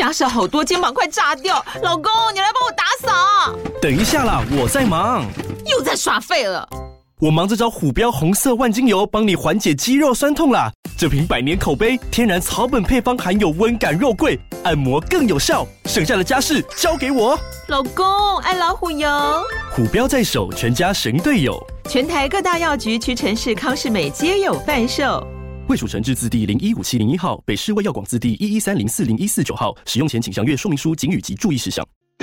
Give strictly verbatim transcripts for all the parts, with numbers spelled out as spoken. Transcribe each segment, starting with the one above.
家事好多，肩膀快炸掉。老公，你来帮我打扫。 等一下啦，我在忙。 又在耍废了。 我忙着找虎标红色万金油，帮你缓解肌肉酸痛啦。这瓶百年口碑，天然草本配方，含有温感肉桂，按摩更有效。剩下的家事交给我。 老公，爱老虎油。 虎标在手，全家神队友。 全台各大药局、屈臣氏、康是美皆有贩售。 卫署成字字第零一五七零一号，北市卫药广字第一一三零四零一四九号。使用前请详阅说明书、警语及注意事项。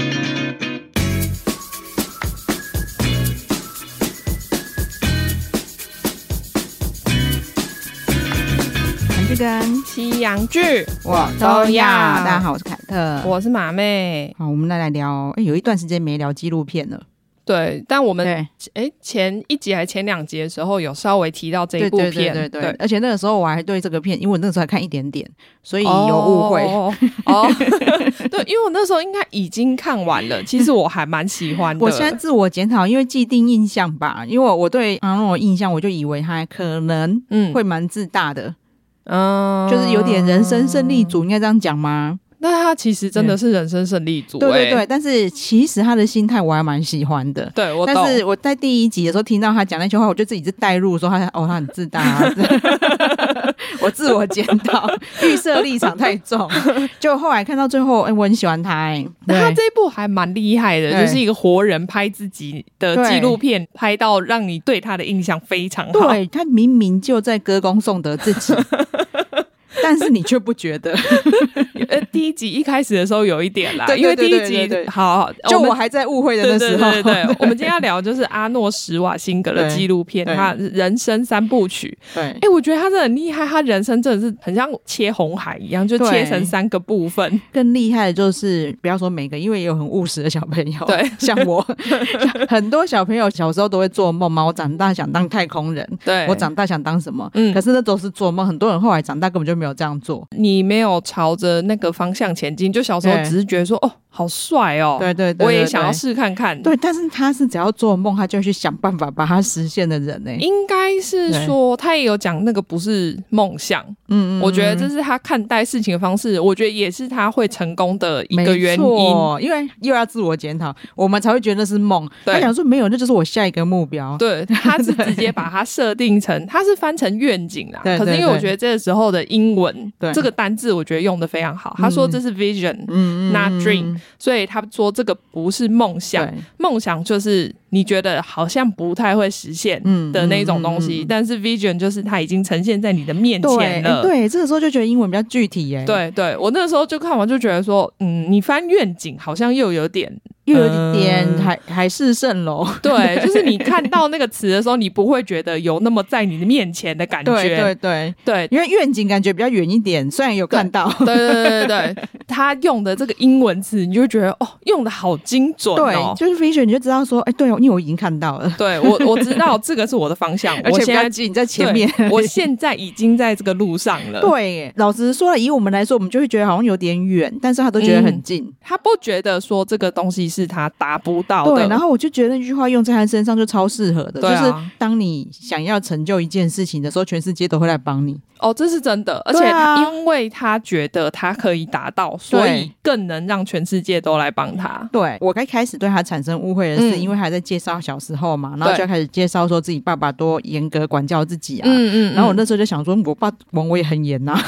跟西洋剧我都要。大家好，我是凯特， 我是马妹。 好，我们来来聊。哎，有一段时间没聊纪录片了。 对，但我们哎前一集还前两集的时候有稍微提到这一部片， 对对对 对, 对, 对。而且那个时候我还对这个片，因为我那个时候还看一点点，所以有误会。 哦，哦对，因为我那时候应该已经看完了，其实我还蛮喜欢的。 我现在自我检讨，因为既定印象吧，因为我对啊那种印象，我就以为他可能会蛮自大的。嗯，就是有点人生胜利组，应该这样讲吗？ 那他其实真的是人生胜利组、欸， 对对对。但是其实他的心态我还蛮喜欢的， 对我懂。 但是我在第一集的时候听到他讲那句话，我就自己是带入说他哦，他很自大、啊，我自我检讨，预设立场太重。就后来看到最后，哎、欸，我很喜欢他、欸。 那他这一部还蛮厉害的，就是一个活人拍自己的纪录片，拍到让你对他的印象非常好。 对，他明明就在歌功颂德自己。但是你却不觉得呃，第一集一开始的时候有一点啦， 对对对对对对对， 因为第一集好好就我还在误会的那时候， 对对对对，我们今天要聊就是阿诺史瓦辛格的纪录片，他人生三部曲。对，哎、欸，我觉得他真的很厉害，他人生真的是很像切红海一样，就切成三个部分。更厉害的就是不要说每个，因为也有很务实的小朋友，对，像我，很多小朋友小时候都会做梦嘛，我长大想当太空人，对，我长大想当什么？嗯，可是那都是做梦，很多人后来长大根本就没有这样做， 你没有朝着那个方向前进，就小时候只是觉得说哦好帅哦， 对对 对, 对, 对， 我也想要试看看。 对，但是他是只要做梦他就会去想办法把它实现的人呢、欸。 应该是说他也有讲那个不是梦想，嗯嗯，我觉得这是他看待事情的方式，我觉得也是他会成功的一个原因。 因为又要自我检讨，我们才会觉得那是梦。他想说没有，那就是我下一个目标。 对，他是直接把它设定成，他是翻成愿景啦。可是因为我觉得这个时候的英文这个单字，我觉得用得非常好。他说这是 vision， 嗯 not dream， 所以他说这个不是梦想，梦想就是你觉得好像不太会实现的那种东西，嗯嗯嗯嗯、但是 vision 就是它已经呈现在你的面前了。 对，对这个时候就觉得英文比较具体耶。 对对，我那时候就看完就觉得说，嗯，你翻愿景好像又有点。 又有一点海、嗯、海市蜃楼， 对，就是你看到那个词的时候，你不会觉得有那么在你的面前的感觉， 对对对对， 因为愿景感觉比较远一点，虽然有看到， 对对对对对，他用的这个英文词，你就觉得哦，用的好精准哦， 对，就是 vision 你就知道说，哎，对哦，因为我已经看到了， 对我我知道这个是我的方向， 而且比较近在前面， 我现在已经在这个路上了。 对，老实说了，以我们来说，我们就会觉得好像有点远，但是他都觉得很近，嗯、 他不觉得说这个东西是他达不到的。 对，然后我就觉得那句话用在他身上就超适合的、啊、就是当你想要成就一件事情的时候，全世界都会来帮你。 哦，这是真的，而且因为他觉得他可以达到，所以更能让全世界都来帮他。 对，我刚开始对他产生误会的是、嗯、因为他在介绍小时候嘛，然后就开始介绍说自己爸爸多严格管教自己啊，嗯 嗯, 嗯，然后我那时候就想说我爸管我也很严啊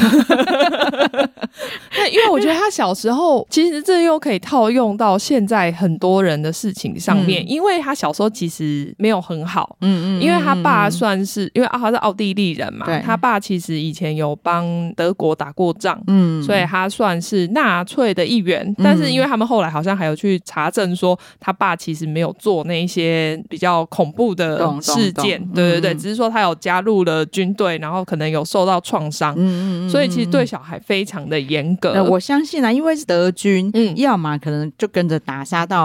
因为我觉得他小时候其实这又可以套用到现在很多人的事情上面、嗯、因为他小时候其实没有很好，嗯 嗯, 嗯，因为他爸算是因为他是奥地利人嘛，他爸其实以前有帮德国打过仗，嗯，所以他算是纳粹的一员、嗯、但是因为他们后来好像还有去查证说他爸其实没有做那一些比较恐怖的事件，对对对、嗯、只是说他有加入了军队，然后可能有受到创伤，嗯嗯嗯，所以其实对小孩非常的严格、呃、 我相信啊，因为是德军、嗯、要么可能就跟着打杀到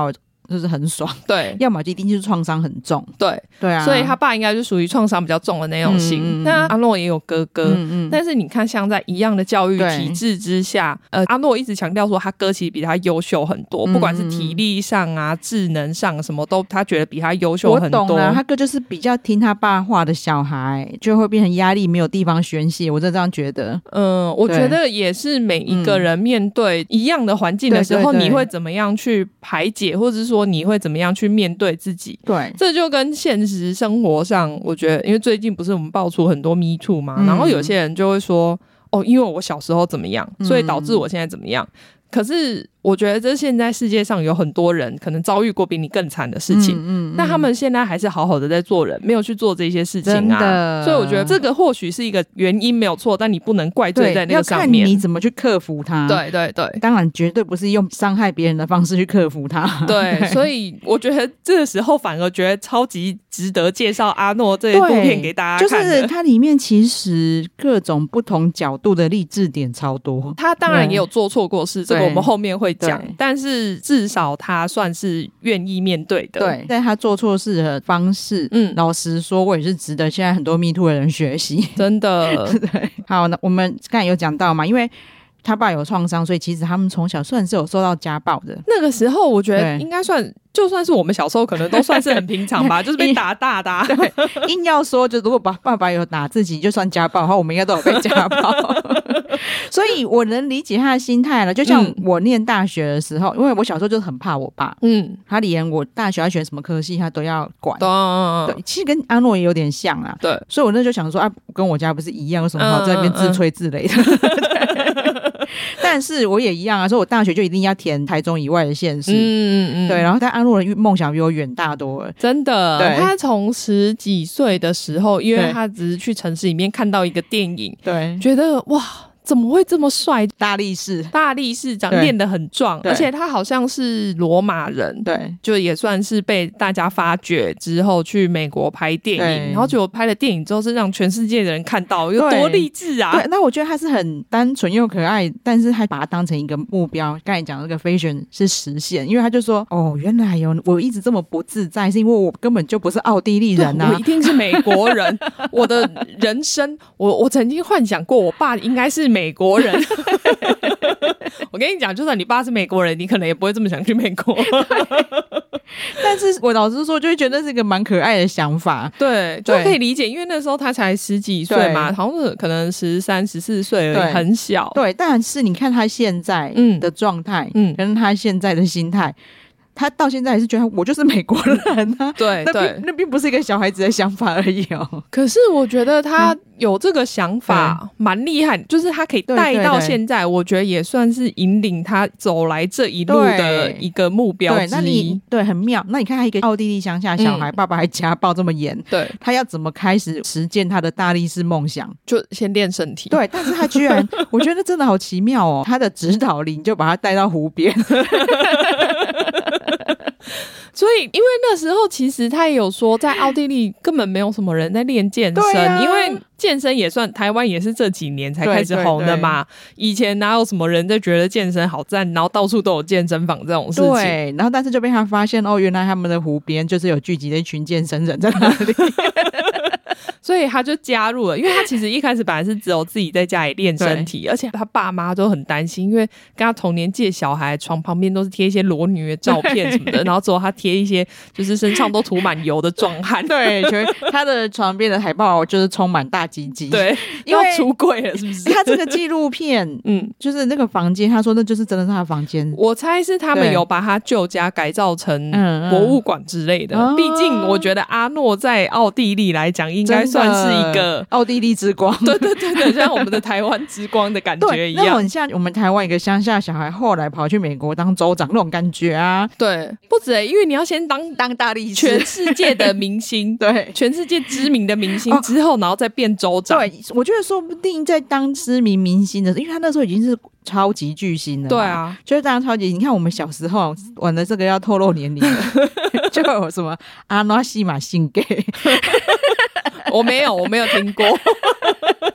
就是很爽， 对， 要么就一定就是创伤很重， 对对啊， 所以他爸应该就属于创伤比较重的那种型。嗯嗯、那阿诺也有哥哥，嗯嗯，但是你看像在一样的教育体制之下，呃，阿诺一直强调说他哥其实比他优秀很多，嗯嗯，不管是体力上啊、智能上什么都，他觉得比他优秀很多。我懂了， 他哥就是比较听他爸话的小孩，就会变成压力没有地方宣泄。我真的这样觉得。 嗯，我觉得也是每一个人面对一样的环境的时候，嗯、你会怎么样去排解，或者是说你会怎么样去面对自己？对，这就跟现实生活上，我觉得，因为最近不是我们爆出很多 Me Too 嘛，嗯、然后有些人就会说，哦，因为我小时候怎么样，所以导致我现在怎么样。嗯、可是我觉得这现在世界上有很多人可能遭遇过比你更惨的事情，嗯嗯，但他们现在还是好好的在做人，没有去做这些事情啊。所以我觉得这个或许是一个原因没有错，但你不能怪罪在那个上面。 要看你怎么去克服它。 对对对， 当然绝对不是用伤害别人的方式去克服它。 对，对，所以我觉得这个时候反而觉得超级值得介绍阿诺这一部片给大家看的。 就是它里面其实各种不同角度的励志点超多。 他当然也有做错过事，这个我们后面会讲，但是至少他算是愿意面对的。 对，在他做错事的方式，嗯，老实说我也是值得现在很多 Me Too 的人学习， 真的。 对，好，那我们刚才有讲到嘛，因为他爸有创伤，所以其实他们从小算是有受到家暴的。 那个时候我觉得应该算，就算是我们小时候可能都算是很平常吧，就是被打大的、啊。 对，硬要说就如果爸爸有打自己就算家暴的话，我们应该都有被家暴。所以我能理解他的心态了。就像我念大学的时候，因为我小时候就很怕我爸，嗯，他连我大学要选什么科系他都要管。嗯、对，其实跟阿诺也有点像啊。对，所以我那就想说啊，跟我家不是一样，有什么好在那边自吹自擂的？嗯嗯但是我也一样啊，说我大学就一定要填台中以外的县市，嗯嗯嗯，对。然后但阿诺的梦想比我远大多了， 真的。对，他从十几岁的时候，因为他只是去城市里面看到一个电影，对，觉得哇。怎么会这么帅？ 大力士， 大力士长练得很壮，而且他好像是罗马人，对，就也算是被大家发掘之后去美国拍电影，然后结果拍了电影之后是让全世界的人看到，有多励志啊！ 对，那我觉得他是很单纯又可爱，但是他把它当成一个目标。刚才讲那个vision是实现，因为他就说，哦，原来有我一直这么不自在，是因为我根本就不是奥地利人啊， 我一定是美国人。我的人生，我我曾经幻想过，我爸应该是美。美国人我跟你讲，就算你爸是美国人，你可能也不会这么想去美国。 但是我老实说，就会觉得是一个蛮可爱的想法。 对，就可以理解，因为那时候他才十几岁嘛，好像是可能十三、十四岁而已，很小。 对，但是你看他现在的状态，嗯，跟他现在的心态。他到现在还是觉得我就是美国人啊，对对，那并不是一个小孩子的想法而已哦。 可是我觉得他有这个想法蛮厉害，就是他可以带到现在，我觉得也算是引领他走来这一路的一个目标之一。对，那你对很妙。那你看他一个奥地利乡下小孩，嗯、爸爸还家暴这么严，对，他要怎么开始实践他的大力士梦想？ 就先练身体。 对，但是他居然，我觉得真的好奇妙哦。他的指导灵就把他带到湖边。 所以因为那时候其实他也有说在奥地利根本没有什么人在练健身、啊、因为健身也算台湾也是这几年才开始红的嘛，以前哪有什么人在觉得健身好赞，然后到处都有健身房这种事情。 对，然后但是就被他发现哦，原来他们的湖边就是有聚集了一群健身人在那里。 所以他就加入了，因为他其实一开始本来是只有自己在家里练身体，而且他爸妈都很担心，因为跟他同年纪小孩床旁边都是贴一些裸女的照片什么的，然后之后他贴一些就是身上都涂满油的壮汉。 对，他的床边的海报就是充满大鸡鸡。 对，因为要出柜了是不是？ 他这个纪录片，嗯，就是那个房间，他说那就是真的是他的房间。 我猜是他们有把他旧家改造成博物馆之类的。毕竟我觉得阿诺在奥地利来讲，应该算是一个奥地利之光。 对对对对，像我们的台湾之光的感觉一样。 那很像我们台湾一个乡下小孩后来跑去美国当州长那种感觉啊。 对，不止、欸、因为你要先当当大力士， 全世界的明星。对，全世界知名的明星之后、哦、然后再变州长。 对，我觉得说不定在当知名明星的时候，因为他那时候已经是超级巨星了。对啊，就是当超级，你看我们小时候玩的这个要透露年龄了。就有什么阿诺西马信给。 我没有我没有听过。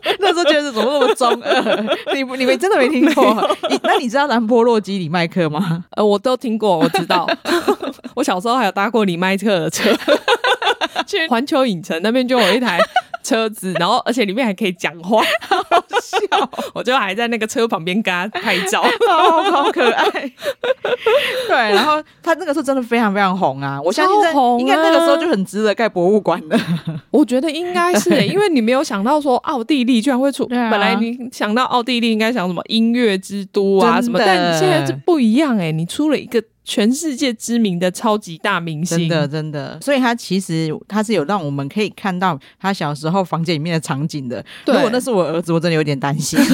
那时候觉得怎么那么中二？你你们真的没听过？你那你知道兰波洛基李麦克吗？ 呃，我都听过，我知道。我小时候还有搭过李麦克的车，去环球影城那边就有一台车子，然后而且里面还可以讲话， 好好笑。 我就还在那个车旁边跟他拍照， 好好可爱。对，然后他那个时候真的非常非常红啊，我相信在应该那个时候就很值得盖博物馆的。 我觉得应该是、欸，因为你没有想到说奥地利居然会出，啊、本来你想到奥地利应该想什么音乐之都啊什么，但你现在是不一样哎、欸，你出了一个全世界知名的超级大明星， 真的真的，所以他其实他是有让我们可以看到他小时候房间里面的场景的。如果那是我儿子，我真的有点担心。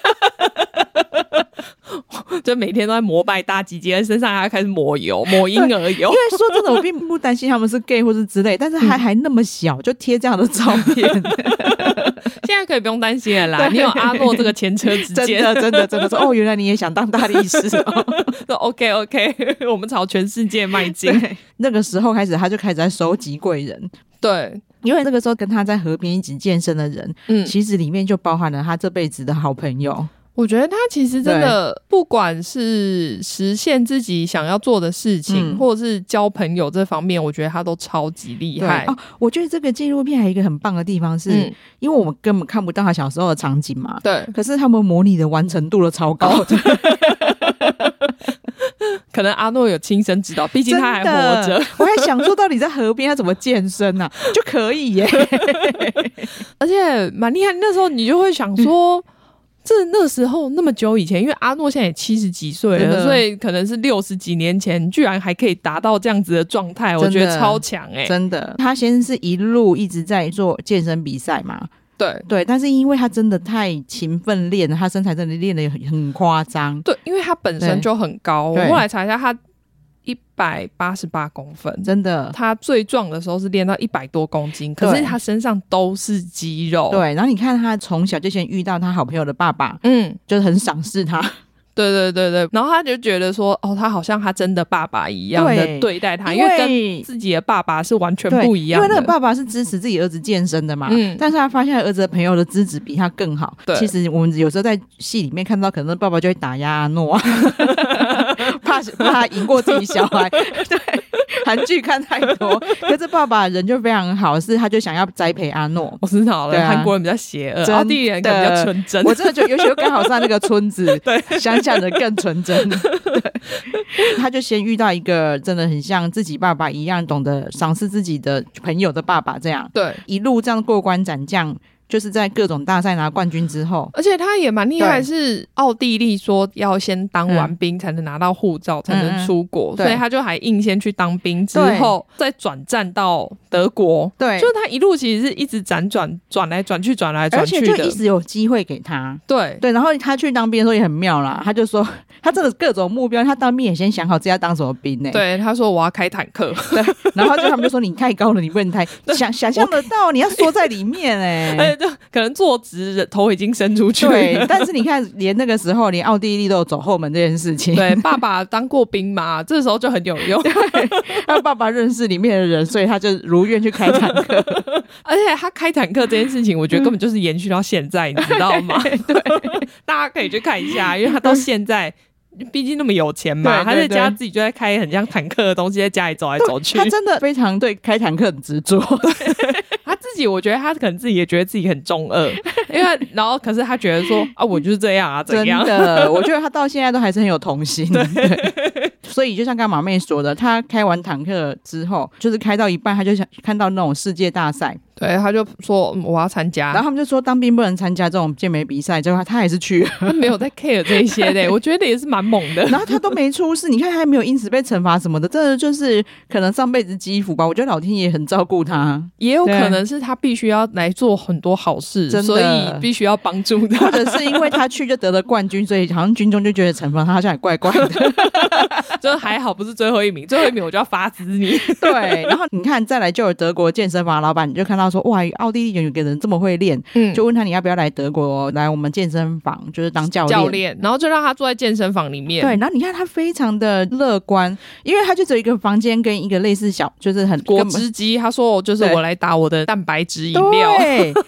就每天都在膜拜大鸡鸡，身上还要开始抹油抹婴儿油。 因为说真的，我并不担心他们是 gay 或是之类，但是还、嗯、还那么小就贴这样的照片。 现在可以不用担心了啦，你有阿诺这个前车之鉴。 真的真的真的说哦，原来你也想当大力士哦。 说 OK OK， 我们朝全世界迈进。 那个时候开始，他就开始在收集贵人。 对， 因为那个时候跟他在河边一起健身的人，嗯，其实里面就包含了他这辈子的好朋友。 我觉得他其实真的不管是实现自己想要做的事情、嗯、或者是交朋友这方面，我觉得他都超级厉害、 哦、我觉得这个纪录片还有一个很棒的地方是、嗯、因为我们根本看不到他小时候的场景嘛， 对， 可是他们模拟的完成度都超高的、哦、 可能阿诺有亲身指导，毕竟他还活着。 我还想说到底在河边他怎么健身啊就可以耶。 而且蛮厉害，那时候你就会想说、嗯这那时候那么久以前，因为阿诺现在也七十几岁了，所以可能是六十几年前，居然还可以达到这样子的状态，我觉得超强哎、欸！ 真的，他先是一路一直在做健身比赛嘛， 对对，但是因为他真的太勤奋练了，他身材真的练得很很夸张， 对，因为他本身就很高，我后来查一下他一百八十八公分， 真的， 他最壮的时候是练到一百多公斤，可是他身上都是肌肉。 对，然后你看他从小就先遇到他好朋友的爸爸，嗯，就是很赏识他。 对对对对，然后他就觉得说，哦，他好像他真的爸爸一样的对待他，因为跟自己的爸爸是完全不一样的。 因为那个爸爸是支持自己儿子健身的嘛，嗯，但是他发现儿子的朋友的资质比他更好。对，其实我们有时候在戏里面看到，可能爸爸就会打压阿诺，怕怕他赢过自己小孩。对，韩剧看太多，可是爸爸人就非常好，是他就想要栽培阿诺。 我知道了，韩、啊、国人比较邪恶，奥地利人比较纯真。 我真的觉得，尤其又刚好在那个村子，对，想想的更纯真。对，他就先遇到一个真的很像自己爸爸一样，懂得赏识自己的朋友的爸爸，这样，对，一路这样过关斩将。就是在各种大赛拿冠军之后， 而且他也蛮厉害，是奥地利说要先当完兵才能拿到护照、嗯、才能出国、嗯、所以他就还硬先去当兵，之后再转战到德国。对，就是他一路其实是一直辗转转来转去转来转去的， 而且就一直有机会给他。对对，然后他去当兵的时候也很妙啦，他就说他真的各种目标，他当兵也先想好自己要当什么兵呢、欸？ 对，他说我要开坦克。 对，然后就他们就说你太高了，你不能太想想象得到，你要缩在里面哎、欸。 就可能坐直头已经伸出去了。 对，但是你看连那个时候连奥地利都有走后门这件事情。 对，爸爸当过兵嘛，这时候就很有用。 对，他爸爸认识里面的人，所以他就如愿去开坦克。 而且他开坦克这件事情我觉得根本就是延续到现在、嗯、你知道吗？对，大家可以去看一下，因为他到现在毕竟那么有钱嘛，他在家自己就在开很像坦克的东西，在家里走来走去。 他真的非常对开坦克很执着。 他自己我觉得他可能自己也觉得自己很中二，因为然后可是他觉得说啊我就是这样啊怎样。 真的，我觉得他到现在都还是很有童心。对，对，所以就像刚刚马妹说的，他开完坦克之后就是开到一半他就想看到那种世界大赛， 对，他就说、嗯、我要参加， 然后他们就说当兵不能参加这种健美比赛，结果他还是去了。 他没有在 care 这一些的，我觉得也是蛮猛的。 然后他都没出事，你看他还没有因此被惩罚什么的，真的就是可能上辈子积福吧。我觉得老天爷很照顾他， 也有可能是他必须要来做很多好事，所以必须要帮助他， 或者是因为他去就得了冠军，所以好像军中就觉得惩罚他好像也怪怪的。 就是还好不是最后一名，最后一名我就要罚死你。 对，然后你看再来就有德国健身房的老板，你就看到说哇，奥地利有个人这么会练、嗯、就问他你要不要来德国来我们健身房就是当教练， 教练，然后就让他坐在健身房里面。 对，然后你看他非常的乐观，因为他就只有一个房间跟一个类似小就是很果汁机，他说就是我来打我的蛋白质饮料。 对，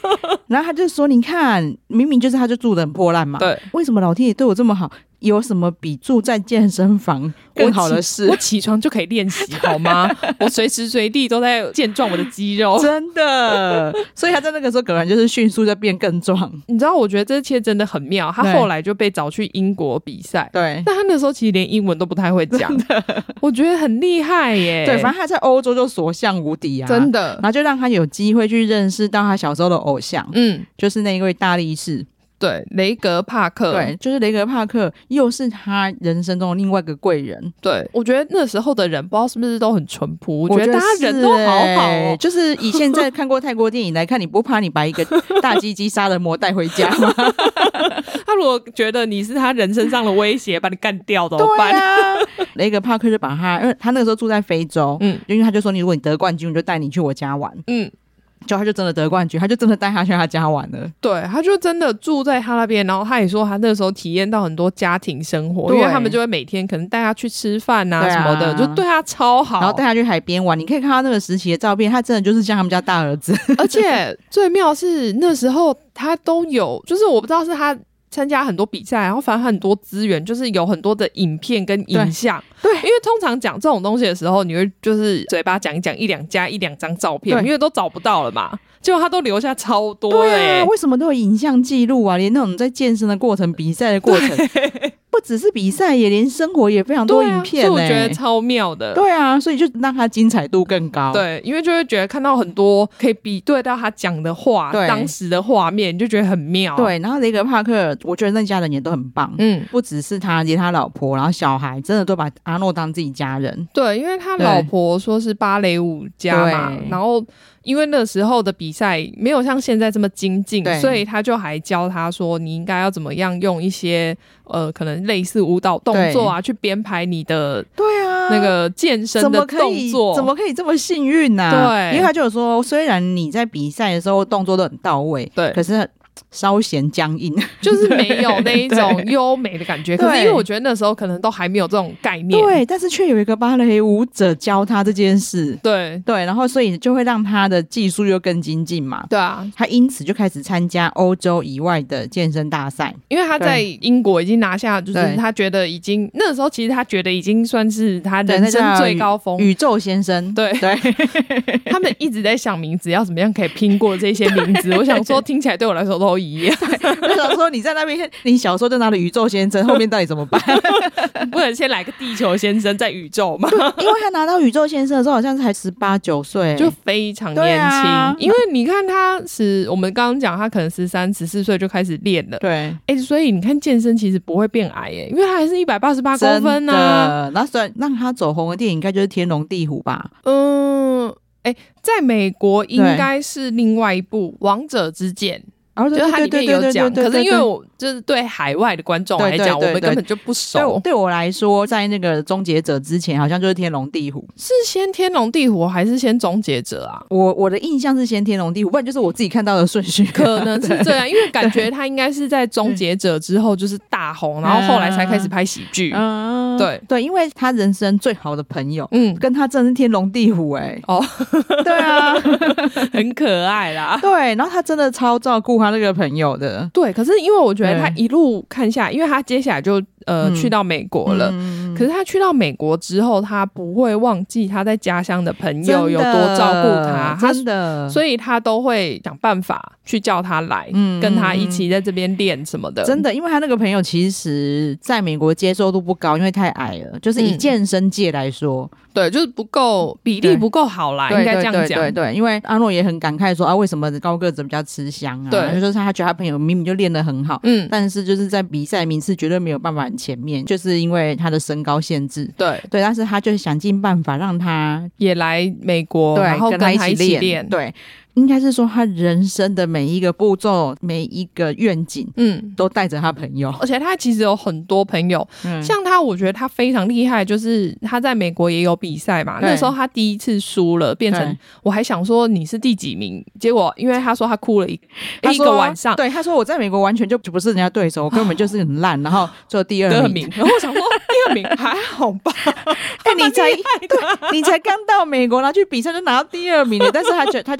然后他就说你看明明就是他就住得很破烂嘛， 对， 为什么老天爷对我这么好，有什么比住在健身房更好的事？ 我 起, 我起床就可以练习好吗？我随时随地都在健壮我的肌肉， 真的。所以他在那个时候果然就是迅速就变更壮。 你知道我觉得这一切真的很妙，他后来就被找去英国比赛， 对， 但他那时候其实连英文都不太会讲，我觉得很厉害耶。 对，反正他在欧洲就所向无敌啊， 真的。 然后就让他有机会去认识到他小时候的偶像，嗯，就是那一位大力士， 对，雷格帕克， 对，就是雷格帕克，又是他人生中的另外一个贵人。 对，我觉得那时候的人不知道是不是都很淳朴，我觉得大家人都好好哦。 就是以现在看过泰国电影来看，你不怕你把一个大鸡鸡杀人魔带回家吗？ 他如果觉得你是他人身上的威胁，把你干掉怎么办？ 对啊，雷格帕克就把他，因为他那个时候住在非洲，嗯，因为他就说，你如果你得冠军，我就带你去我家玩，嗯。就他就真的得冠军，他就真的带他去他家玩了。 对，他就真的住在他那边，然后他也说他那时候体验到很多家庭生活，因为他们就会每天可能带他去吃饭啊什么的，啊，就对他超好， 然后带他去海边玩。你可以看到那个时期的照片，他真的就是像他们家大儿子。 而且最妙是那时候他都有，就是我不知道是他参加很多比赛，然后反正很多资源，就是有很多的影片跟影像。对，因为通常讲这种东西的时候，你会就是嘴巴讲一讲一两加一两张照片，因为都找不到了嘛。结果他都留下超多的。 对啊，为什么都有影像记录啊？连那种在健身的过程、比赛的过程，不只是比赛，也连生活也非常多影片，欸。 所以我觉得超妙的。 对啊，所以就让他精彩度更高。 对，因为就会觉得看到很多可以比对到他讲的话，当时的画面，你就觉得很妙。 对，然后雷格帕克，我觉得那家人也都很棒。嗯，不只是他，连他老婆，然后小孩，真的都把阿诺当自己家人。 对，因为他老婆说是芭蕾舞家嘛，然后因为那时候的比赛没有像现在这么精进，所以他就还教他说你应该要怎么样用一些呃可能类似舞蹈动作啊去编排你的对啊那个健身的动作。 怎么可以这么幸运啊？对，因为他就有说，虽然你在比赛的时候动作都很到位，对，可是稍显僵硬， 就是没有那一种优美的感觉。可是因为我觉得那时候可能都还没有这种概念， 对，但是却有一个芭蕾舞者教他这件事， 对对，然后所以就会让他的技术又更精进嘛。 对啊， 他因此就开始参加欧洲以外的健身大赛， 因为他在英国已经拿下，就是他觉得已经那时候其实他觉得已经算是他人生最高峰， 宇宙先生。 对对，他们一直在想名字要怎么样可以拼过这些名字。我想说听起来对我来说都一样。 我想说你在那边，你小时候就拿了宇宙先生，后面到底怎么办？ 不能先来个地球先生再宇宙吗？ 因为他拿到宇宙先生的时候好像才十八九岁， 就非常年轻。啊，因为你看他是我们刚刚讲他可能十三十四岁就开始练了，对，哎，所以你看健身其实不会变矮耶，因为他还是一百八十八公分啊。 那所以让他走红的电影应该就是《天龙地虎》吧？ 嗯，哎，在美国应该是另外一部《王者之剑》。哦，就是它里面有讲，可是因为我就是对海外的观众来讲，我们根本就不熟。 对我来说，在那个终结者之前，好像就是天龙地虎。 是先天龙地虎还是先终结者啊？ 我我的印象是先天龙地虎，不然就是我自己看到的顺序， 可能是这样。因为感觉他应该是在终结者之后就是大红，然后后来才开始拍喜剧。嗯，对对，因为他人生最好的朋友，嗯，跟他真的是天龙地虎哎、欸。哦，对啊， 很可爱啦。 对，然后他真的超照顾他那个朋友的。 对，可是因为我觉得他一路看下来，因为他接下来就呃、嗯、去到美国了、嗯、可是他去到美国之后，他不会忘记他在家乡的朋友有多照顾他， 真的， 所以他都会想办法去叫他来、嗯、跟他一起在这边练什么的。 真的，因为他那个朋友其实在美国接受度不高，因为太矮了，就是以健身界来说、嗯、 对，就是不够比例不够好啦，应该这样讲。 对对对，因为阿诺也很感慨说啊，为什么高个子比较吃香啊？对，就是他觉得他朋友明明就练得很好，嗯，但是就是在比赛名次绝对没有办法很前面，就是因为他的身高限制。对对，但是他就想尽办法让他也来美国，然后跟他一起练。 对。应该是说他人生的每一个步骤每一个愿景嗯，都带着他朋友， 而且他其实有很多朋友、嗯、像他我觉得他非常厉害，就是他在美国也有比赛嘛，那时候他第一次输了，变成我还想说你是第几名，结果因为他说他哭了一, 一个晚上， 对，他说我在美国完全就不是人家对手，我根本就是很烂、哦、然后做第二名, 名然后我想说第二名还好吧哎、欸，你才对你才刚到美国然后去比赛就拿到第二名了但是他觉他就觉得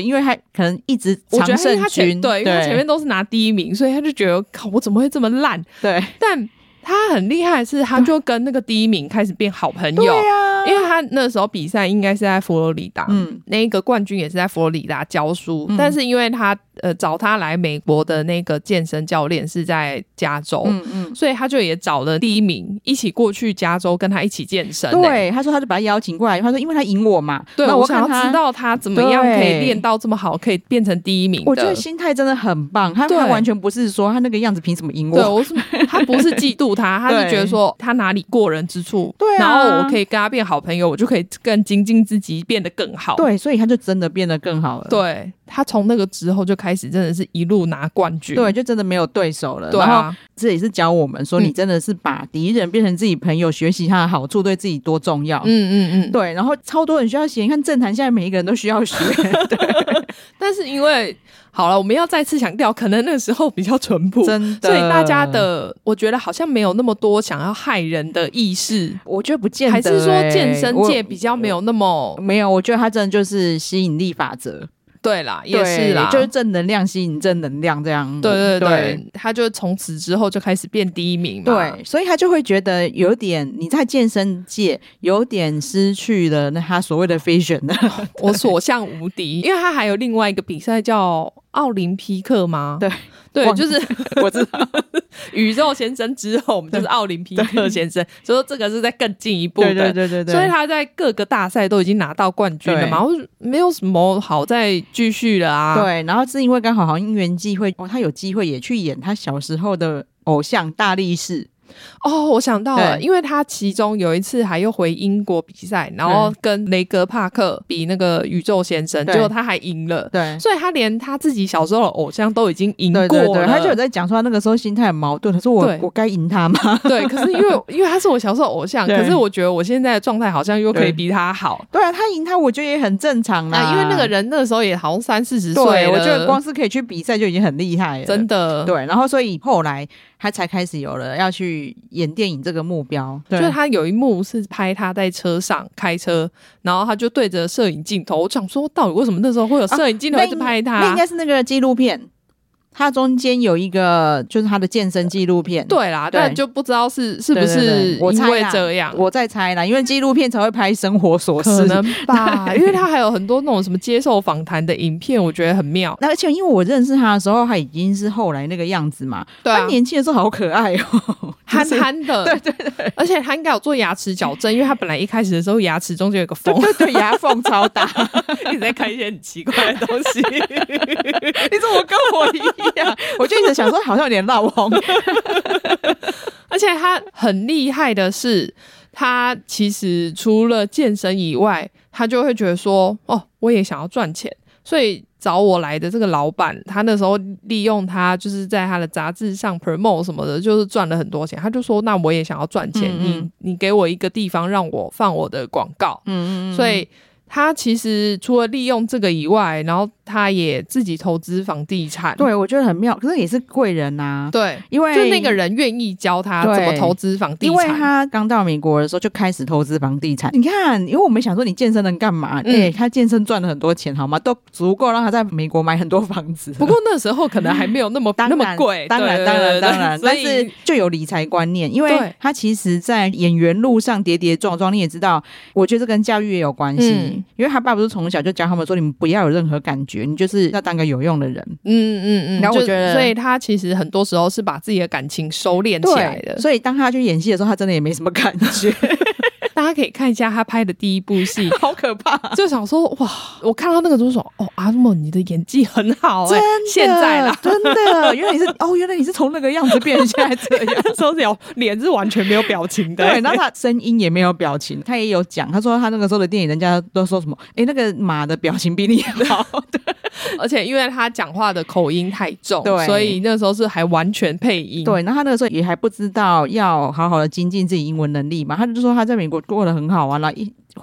因为他可能一直常胜军， 对，因为他前面都是拿第一名，所以他就觉得靠，我怎么会这么烂？ 对， 但他很厉害的是，他就跟那个第一名开始变好朋友。对啊，因为他那时候比赛应该是在佛罗里达，嗯，那一个冠军也是在佛罗里达教书，嗯、但是因为他呃找他来美国的那个健身教练是在加州，嗯嗯，所以他就也找了第一名一起过去加州跟他一起健身、欸。 对，他说他就把他邀请过来，他说因为他赢我嘛， 对， 那我想要知道他怎么样可以练到这么好，可以变成第一名的。 我觉得心态真的很棒，他他完全不是说他那个样子凭什么赢我， 对，我是他不是嫉妒他，他是觉得说他哪里过人之处， 对、啊， 然后我可以跟他变好朋友，我就可以更精进自己，变得更好。 对，所以他就真的变得更好了。 对，他从那个之后就开始真的是一路拿冠军， 对，就真的没有对手了。 对啊， 然后这也是教我们说，你真的是把敌人变成自己朋友，嗯、学习他的好处对自己多重要。嗯嗯嗯，对。然后超多人需要学，你看政坛现在每一个人都需要学。对， 但是因为好了，我们要再次强调，可能那个时候比较淳朴， 真的， 所以大家的我觉得好像没有那么多想要害人的意识。 我觉得不见得、欸， 还是说健身界比较没有那么没有？我觉得他真的就是吸引力法则。 对啦，也是啦， 就是正能量吸引正能量这样。 对对 对, 对，他就从此之后就开始变第一名嘛。 对，所以他就会觉得有点你在健身界有点失去了那他所谓的 vision 我所向无敌，因为他还有另外一个比赛叫奥林匹克吗？ 对。 对，就是我知道宇宙先生之后，我们就是奥林匹克先生，所以说这个是在更进一步的， 对对对 对, 对， 所以他在各个大赛都已经拿到冠军了嘛，没有什么好再继续了啊。 对，然后是因为刚好好像因缘际会，哦，他有机会也去演他小时候的偶像大力士。 哦，我想到了，因为他其中有一次还又回英国比赛，然后跟雷格帕克比那个宇宙先生，结果他还赢了。对，所以他连他自己小时候的偶像都已经赢过了。 对对对，他就有在讲说他那个时候心态很矛盾，他说我我该赢他吗？ 对，可是因为因为他是我小时候偶像，可是我觉得我现在的状态好像又可以比他好。 对啊，他赢他我觉得也很正常啦， 啊，因为那个人那个时候也好像三四十岁了， 我觉得光是可以去比赛就已经很厉害了， 真的。 对，然后所以后来他才开始有了要去演电影这个目标。 就是他有一幕是拍他在车上开车，然后他就对着摄影镜头，我想说到底为什么那时候会有摄影镜头一直拍他？ 啊、那, 那应该是那个纪录片，他中间有一个就是他的健身纪录片。 对啦，但就不知道是是不是因为这样， 我在猜啦，因为纪录片才会拍生活琐事， 可能吧。因为他还有很多那种什么接受访谈的影片，我觉得很妙。 而且因为我认识他的时候，他已经是后来那个样子嘛，对、啊，他年轻的时候好可爱哦， 憨憨的， 对对对， 而且他应该有做牙齿矫正，因为他本来一开始的时候牙齿中间有个缝， 对对对，牙缝超大， 一直在看一些很奇怪的东西。 你怎么跟我一样？我就一直想说，好像有点闹红。 而且他很厉害的是，他其实除了健身以外，他就会觉得说，哦，我也想要赚钱，所以找我来的这个老板，他那时候利用他就是在他的杂志上 promote 什么的，就是赚了很多钱。他就说，那我也想要赚钱，嗯嗯你你给我一个地方让我放我的广告，嗯嗯嗯所以他其实除了利用这个以外，然后他也自己投资房地产。 对，我觉得很妙，可是也是贵人啊。 对， 因为就那个人愿意教他怎么投资房地产。 因为他刚到美国的时候就开始投资房地产。你看，因为我们想说你健身能干嘛？哎、嗯欸，他健身赚了很多钱，好吗？都足够让他在美国买很多房子。 不过那时候可能还没有那么那么贵。 当然，当然，当然，但是就有理财观念，因为他其实，在演员路上跌跌撞撞，你也知道，我觉得这跟教育也有关系、嗯。因为他爸不是从小就教他们说，你们不要有任何感觉，你就是要当个有用的人。嗯嗯嗯。然后我觉得，所以他其实很多时候是把自己的感情收敛起来的。 所以当他去演戏的时候，他真的也没什么感觉。 大家可以看一下他拍的第一部戏， 好可怕！ 就想说哇，我看到那个就说哦，阿莫你的演技很好哎、欸，现在啦， 真的，原来你是哦，原来你是从那个样子变成现在这样， 说是脸是完全没有表情的， 对，然后他声音也没有表情，他也有讲，他说他那个时候的电影，人家都说什么，哎，那个马的表情比你好，对， 而且因为他讲话的口音太重，对，所以那时候是还完全配音， 对，然后他那个时候也还不知道要好好的精进自己英文能力嘛，他就说他在美国过得很好啊，然后一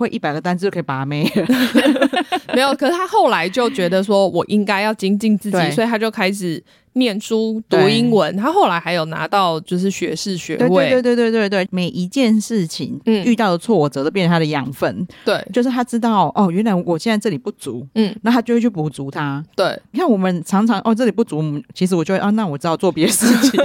会一百个单字就可以把妹了。 没有，可是他后来就觉得说我应该要精进自己，所以他就开始念书读英文，他后来还有拿到就是学士学位。 对对对对对对，每一件事情、嗯、遇到的挫折都变成他的养分。 对， 就是他知道哦，原来我现在这里不足，嗯，那他就会去补足它。 对， 你看我们常常哦这里不足，其实我就会啊，那我知道做别的事情。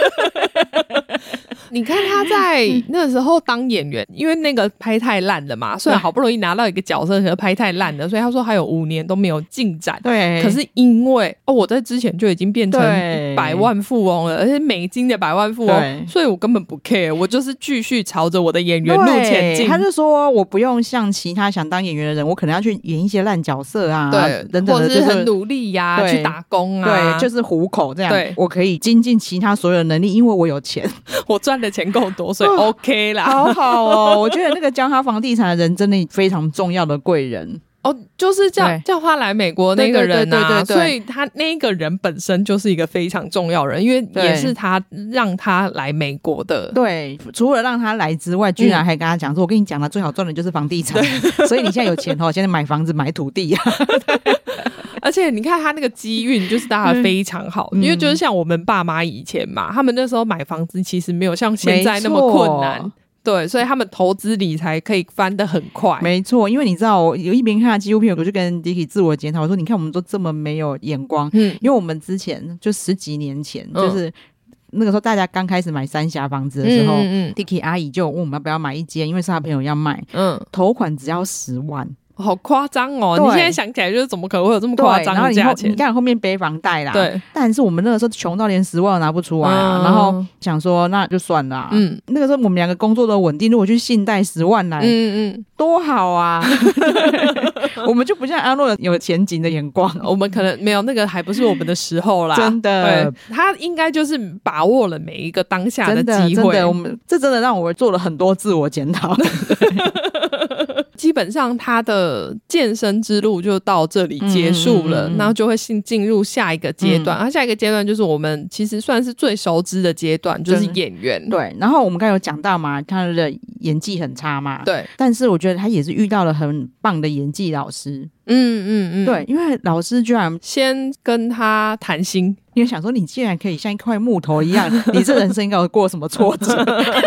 你看他在那时候当演员，因为那个拍太烂了嘛，虽然好不容易拿到一个角色，可是拍太烂了，所以他说还有五年都没有进展。 对， 可是因为哦，我在之前就已经变成百万富翁了，而且美金的百万富翁，所以我根本不 care， 我就是继续朝着我的演员路前进。 他就说我不用像其他想当演员的人，我可能要去演一些烂角色啊， 对， 等等的， 或者是很努力呀、啊，去打工啊，对，就是糊口这样。对，我可以精进其他所有的能力，因为我有钱， 我赚的钱够多。所以 OK 啦， 好好哦！我觉得那个教他房地产的人真的非常重要的贵人哦，就是叫叫他来美国那个人啊，对对对对对，所以他那个人本身就是一个非常重要人，因为也是他让他来美国的。 对，除了让他来之外，居然还跟他讲说：“嗯、我跟你讲了，最好赚的就是房地产，所以你现在有钱哦，现在买房子买土地啊。” 而且你看他那个机运就是大家非常好、嗯、因为就是像我们爸妈以前嘛，他们那时候买房子其实没有像现在那么困难，对，所以他们投资理财可以翻得很快。 没错，因为你知道我有一边看纪录片，我就跟 Dicky 自我检讨，我说你看我们都这么没有眼光，嗯，因为我们之前就十几年前、嗯、就是那个时候大家刚开始买三峡房子的时候、嗯嗯、Dicky 阿姨就问我们要不要买一间，因为是她朋友要卖，嗯，头款只要十万， 好夸张哦！你现在想起来就是怎么可能会有这么夸张的价钱？ 你看后面背房贷啦， 对， 但是我们那个时候穷到连十万都拿不出来啊、嗯，然后想说那就算了、啊。嗯，那个时候我们两个工作都稳定，如果去信贷十万来，嗯嗯，多好啊！我们就不像阿诺有前景的眼光， 我们可能没有那个，还不是我们的时候啦。 真的， 他应该就是把握了每一个当下的机会。 真的，我们这真的让我做了很多自我检讨。 基本上他的健身之路就到这里结束了，嗯嗯嗯嗯，然后就会进入下一个阶段、嗯啊、下一个阶段就是我们其实算是最熟知的阶段，就是演员。 对，然后我们刚才有讲到嘛，他的演技很差嘛， 对， 但是我觉得他也是遇到了很棒的演技老师。 嗯嗯嗯， 对，因为老师居然先跟他谈心， 因为想说你既然可以像一块木头一样，你这人生应该有过什么挫折？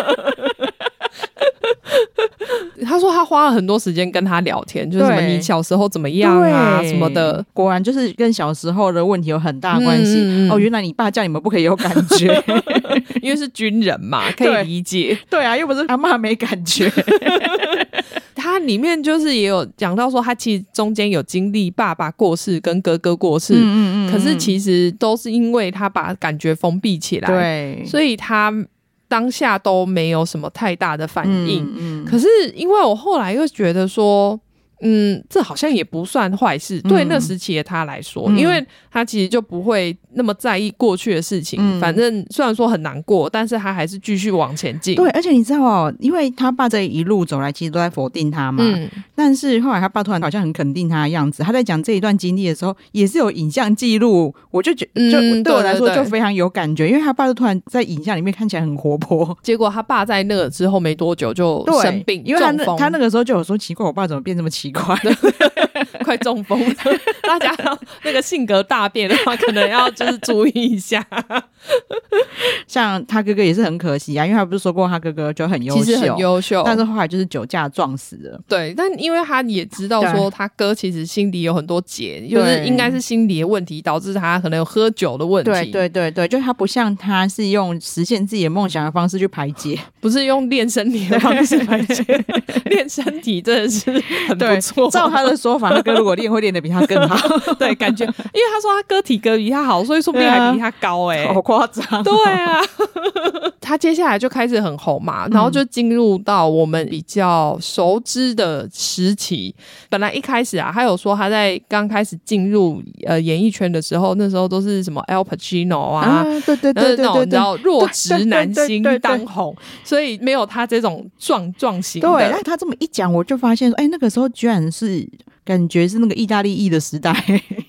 他说他花了很多时间跟他聊天，就是什么你小时候怎么样啊什么的， 果然就是跟小时候的问题有很大关系、嗯、哦，原来你爸叫你们不可以有感觉因为是军人嘛，可以理解。 对, 对啊，又不是阿嬷没感觉他里面就是也有讲到说他其实中间有经历爸爸过世跟哥哥过世，嗯嗯嗯，可是其实都是因为他把感觉封闭起来， 对， 所以他当下都没有什么太大的反应、嗯嗯、可是因为我后来又觉得说嗯，这好像也不算坏事、嗯、对那时期的他来说、嗯、因为他其实就不会那么在意过去的事情、嗯、反正虽然说很难过，但是他还是继续往前进。 对，而且你知道哦，因为他爸这一路走来其实都在否定他嘛、嗯、但是后来他爸突然好像很肯定他的样子，他在讲这一段经历的时候也是有影像记录，我就觉得就、嗯、对我来说就非常有感觉，因为他爸就突然在影像里面看起来很活泼， 结果他爸在那个之后没多久就生病， 因为他那他那个时候就有说奇怪我爸怎么变这么奇怪快中风了大家那个性格大变的话可能要就是注意一下像他哥哥也是很可惜啊，因为他不是说过他哥哥就很优秀， 其实很优秀， 但是后来就是酒驾撞死了。 对，但因为他也知道说他哥其实心里有很多结，就是应该是心理的问题导致他可能有喝酒的问题。 对对对对，就他不像他是用实现自己的梦想的方式去排解， 不是用练身体的方式排解练身体真的是很不错， 照他的说法他哥如果练会练得比他更好对，感觉因为他说他哥体格比他好，所以说不定还比他高哎、欸， 好夸张、哦、 对啊他接下来就开始很红嘛，然后就进入到我们比较熟知的时期、嗯、本来一开始啊他有说他在刚开始进入呃演艺圈的时候，那时候都是什么 Al Pacino 啊, 啊对对对对对对， 你知道弱直男星当红，所以没有他这种壮壮型的。 对，他这么一讲我就发现说哎，那个时候居然是感觉是那个意大利裔的时代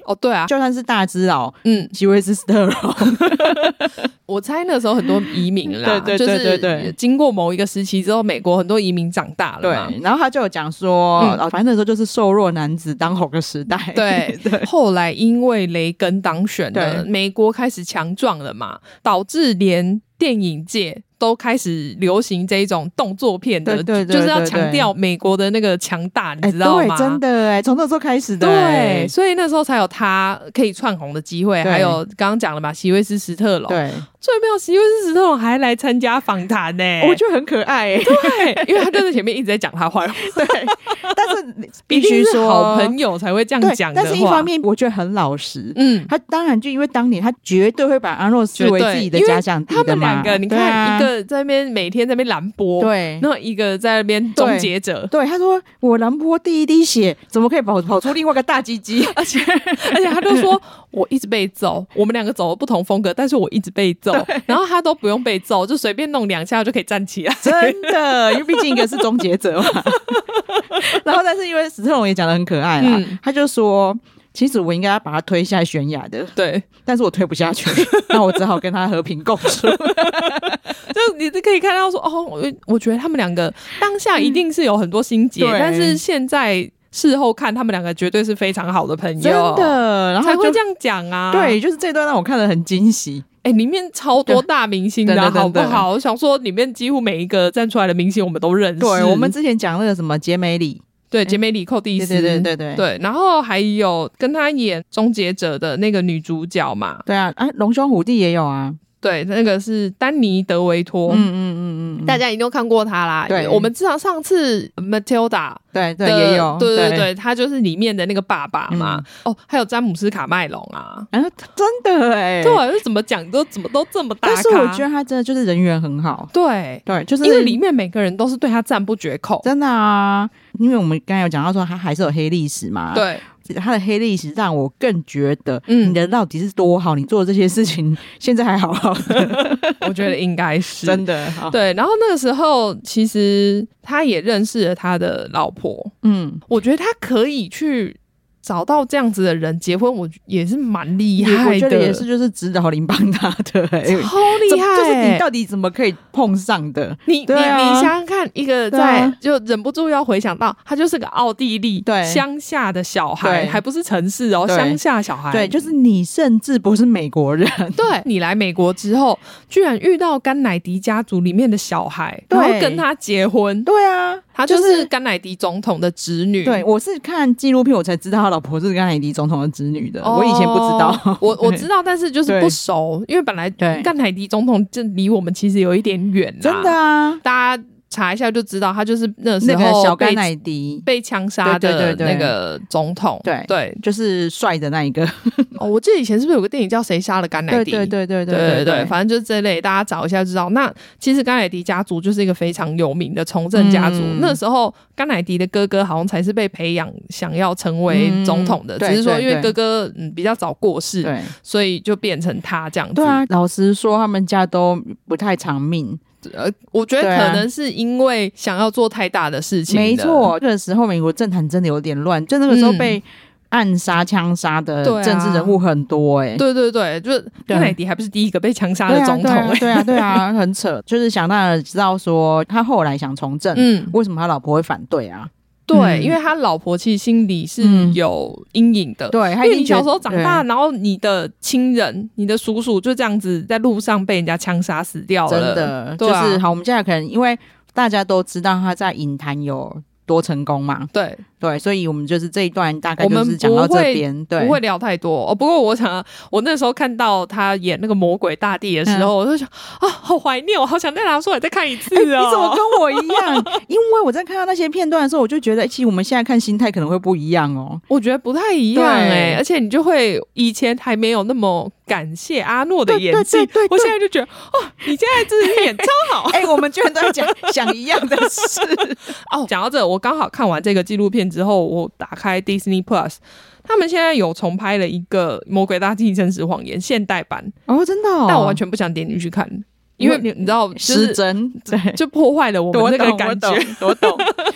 哦，对啊， 就算是大只佬，嗯，席维斯·史特龙， 我猜那时候很多移民啦， 对对对对对， 就是经过某一个时期之后，美国很多移民长大了嘛， 对，然后他就有讲说，嗯、反正那时候就是瘦弱男子当红的时代， 对对。后来因为雷根当选了，美国开始强壮了嘛，导致连电影界都开始流行这一种动作片的，对对对对对，就是要强调美国的那个强大，你知道吗？ 欸、对，真的哎，从那时候开始的， 对，所以那时候才有他可以窜红的机会。还有刚刚讲了嘛，席维斯·史特龙，对，最没有席维斯·史特龙还来参加访谈呢， 我觉得很可爱哎， 对，因为他就在前面一直在讲他坏话， 对，但是必须说好朋友才会这样讲的话， 但是一方面我觉得很老实，嗯，他当然就因为当年他绝对会把阿诺视为自己的假想敌的嘛， 他们两个你看、啊、一个在那边每天在那边蓝波，对，然后一个在那边终结者， 对，他说我蓝波第一滴血怎么可以跑跑出另外一个大鸡鸡， 而且而且他就说我一直被揍，我们两个走了不同风格，但是我一直被揍，然后他都不用被揍，就随便弄两下就可以站起来， 真的，因为毕竟一个是终结者嘛。然后但是因为史特龙也讲得很可爱啦、嗯、他就说其实我应该要把他推下悬崖的，对，但是我推不下去，那我只好跟他和平共处。 就你可以看到说，哦，我我觉得他们两个当下一定是有很多心结，但是现在事后看，他们两个绝对是非常好的朋友，真的，然后才会这样讲啊。 对，就是这段让我看得很惊喜。 哎、欸，里面超多大明星的，好不好？我想说，里面几乎每一个站出来的明星，我们都认识。 对，我们之前讲那个什么杰梅里。 对，杰梅里寇蒂斯， 对对对对 对, 对，然后还有跟他演《终结者》的那个女主角嘛， 对啊，啊，龙兄虎弟也有啊， 对，那个是丹尼德维托，嗯嗯嗯嗯，大家一定都看过他啦。对，我们知道上次 Matilda， 对对也有， 对对 对, 對，他就是里面的那个爸爸嘛。嗯、哦，还有詹姆斯卡麦隆啊， 啊，真的哎， 对，怎么讲都怎么都这么大咖， 但是我觉得他真的就是人缘很好， 对对，就是因为里面每个人都是对他赞不绝口， 真的啊。因为我们刚才有讲到说他还是有黑历史嘛， 对， 他的黑历史让我更觉得，嗯，你的到底是多好，你做的这些事情现在还好好的， 我觉得应该是真的。 对，然后那个时候其实他也认识了他的老婆，嗯，我觉得他可以去找到这样子的人结婚，我也是蛮厉害的。 我觉得也是，就是指导灵帮他的、欸， 超厉害、欸！ 就是你到底怎么可以碰上的？ 你、啊、你你想想看，一个在、啊、就忍不住要回想到，他就是个奥地利乡下的小孩，还不是城市哦，乡下小孩。 对，就是你甚至不是美国人。 对，你来美国之后，居然遇到甘乃迪家族里面的小孩，然后跟他结婚。 对啊。 她就是甘乃迪总统的侄女。 对，我是看纪录片我才知道她老婆是甘乃迪总统的侄女的，哦、我以前不知道。 我我知道，但是就是不熟，因为本来甘乃迪总统就离我们其实有一点远啦。 真的啊， 大家查一下就知道，他就是那时候、那个、小甘乃迪被枪杀的那个总统。 对 对, 對, 對，就是帅的那一个。 哦，我记得以前是不是有个电影叫《谁杀了甘乃迪》？ 对对对对对对对对，反正就是这类，大家找一下就知道。那其实甘乃迪家族就是一个非常有名的从政家族。嗯、那时候甘乃迪的哥哥好像才是被培养想要成为总统的，嗯、只是说因为哥哥嗯比较早过世，对，所以就变成他这样子。 对啊，老实说，他们家都不太长命。 呃，我觉得可能是因为想要做太大的事情的。 没错，那个时候美国政坛真的有点乱，就那个时候被暗杀、枪杀的政治人物很多哎、欸。 对对对，就是甘乃迪还不是第一个被枪杀的总统、欸。 对啊，对啊，对啊，很扯。就是想当然知道说，他后来想从政，嗯，为什么他老婆会反对啊？ 对、嗯，因为他老婆其实心里是有阴影的。嗯、对，因为你小时候长大，然后你的亲人、你的叔叔就这样子在路上被人家枪杀死掉了。 真的，对啊、就是好，我们现在可能因为大家都知道他在影坛有多成功嘛，对对，所以我们就是这一段大概就是讲到这边，对， 不会聊太多、哦。不过我想，我那时候看到他演那个魔鬼大帝的时候，嗯、我就想啊，好怀念，我好想再拿出来再看一次哦。 欸、你怎么跟我一样？因为我在看到那些片段的时候，我就觉得，其实我们现在看心态可能会不一样哦。 我觉得不太一样哎、欸，而且你就会以前还没有那么感谢阿诺的演技，对对对对，我现在就觉得哦，你现在真的演超好。 哎、欸，我们居然都在讲想一样的事哦。讲到这，我刚好看完这个纪录片之后，我打开 Disney Plus， 他们现在有重拍了一个《魔鬼大帝真实谎言》现代版哦，真的、哦， 但我完全不想点进去看。因为你你知道， 失真，对， 就破坏了我们那个感觉。 我懂，我懂。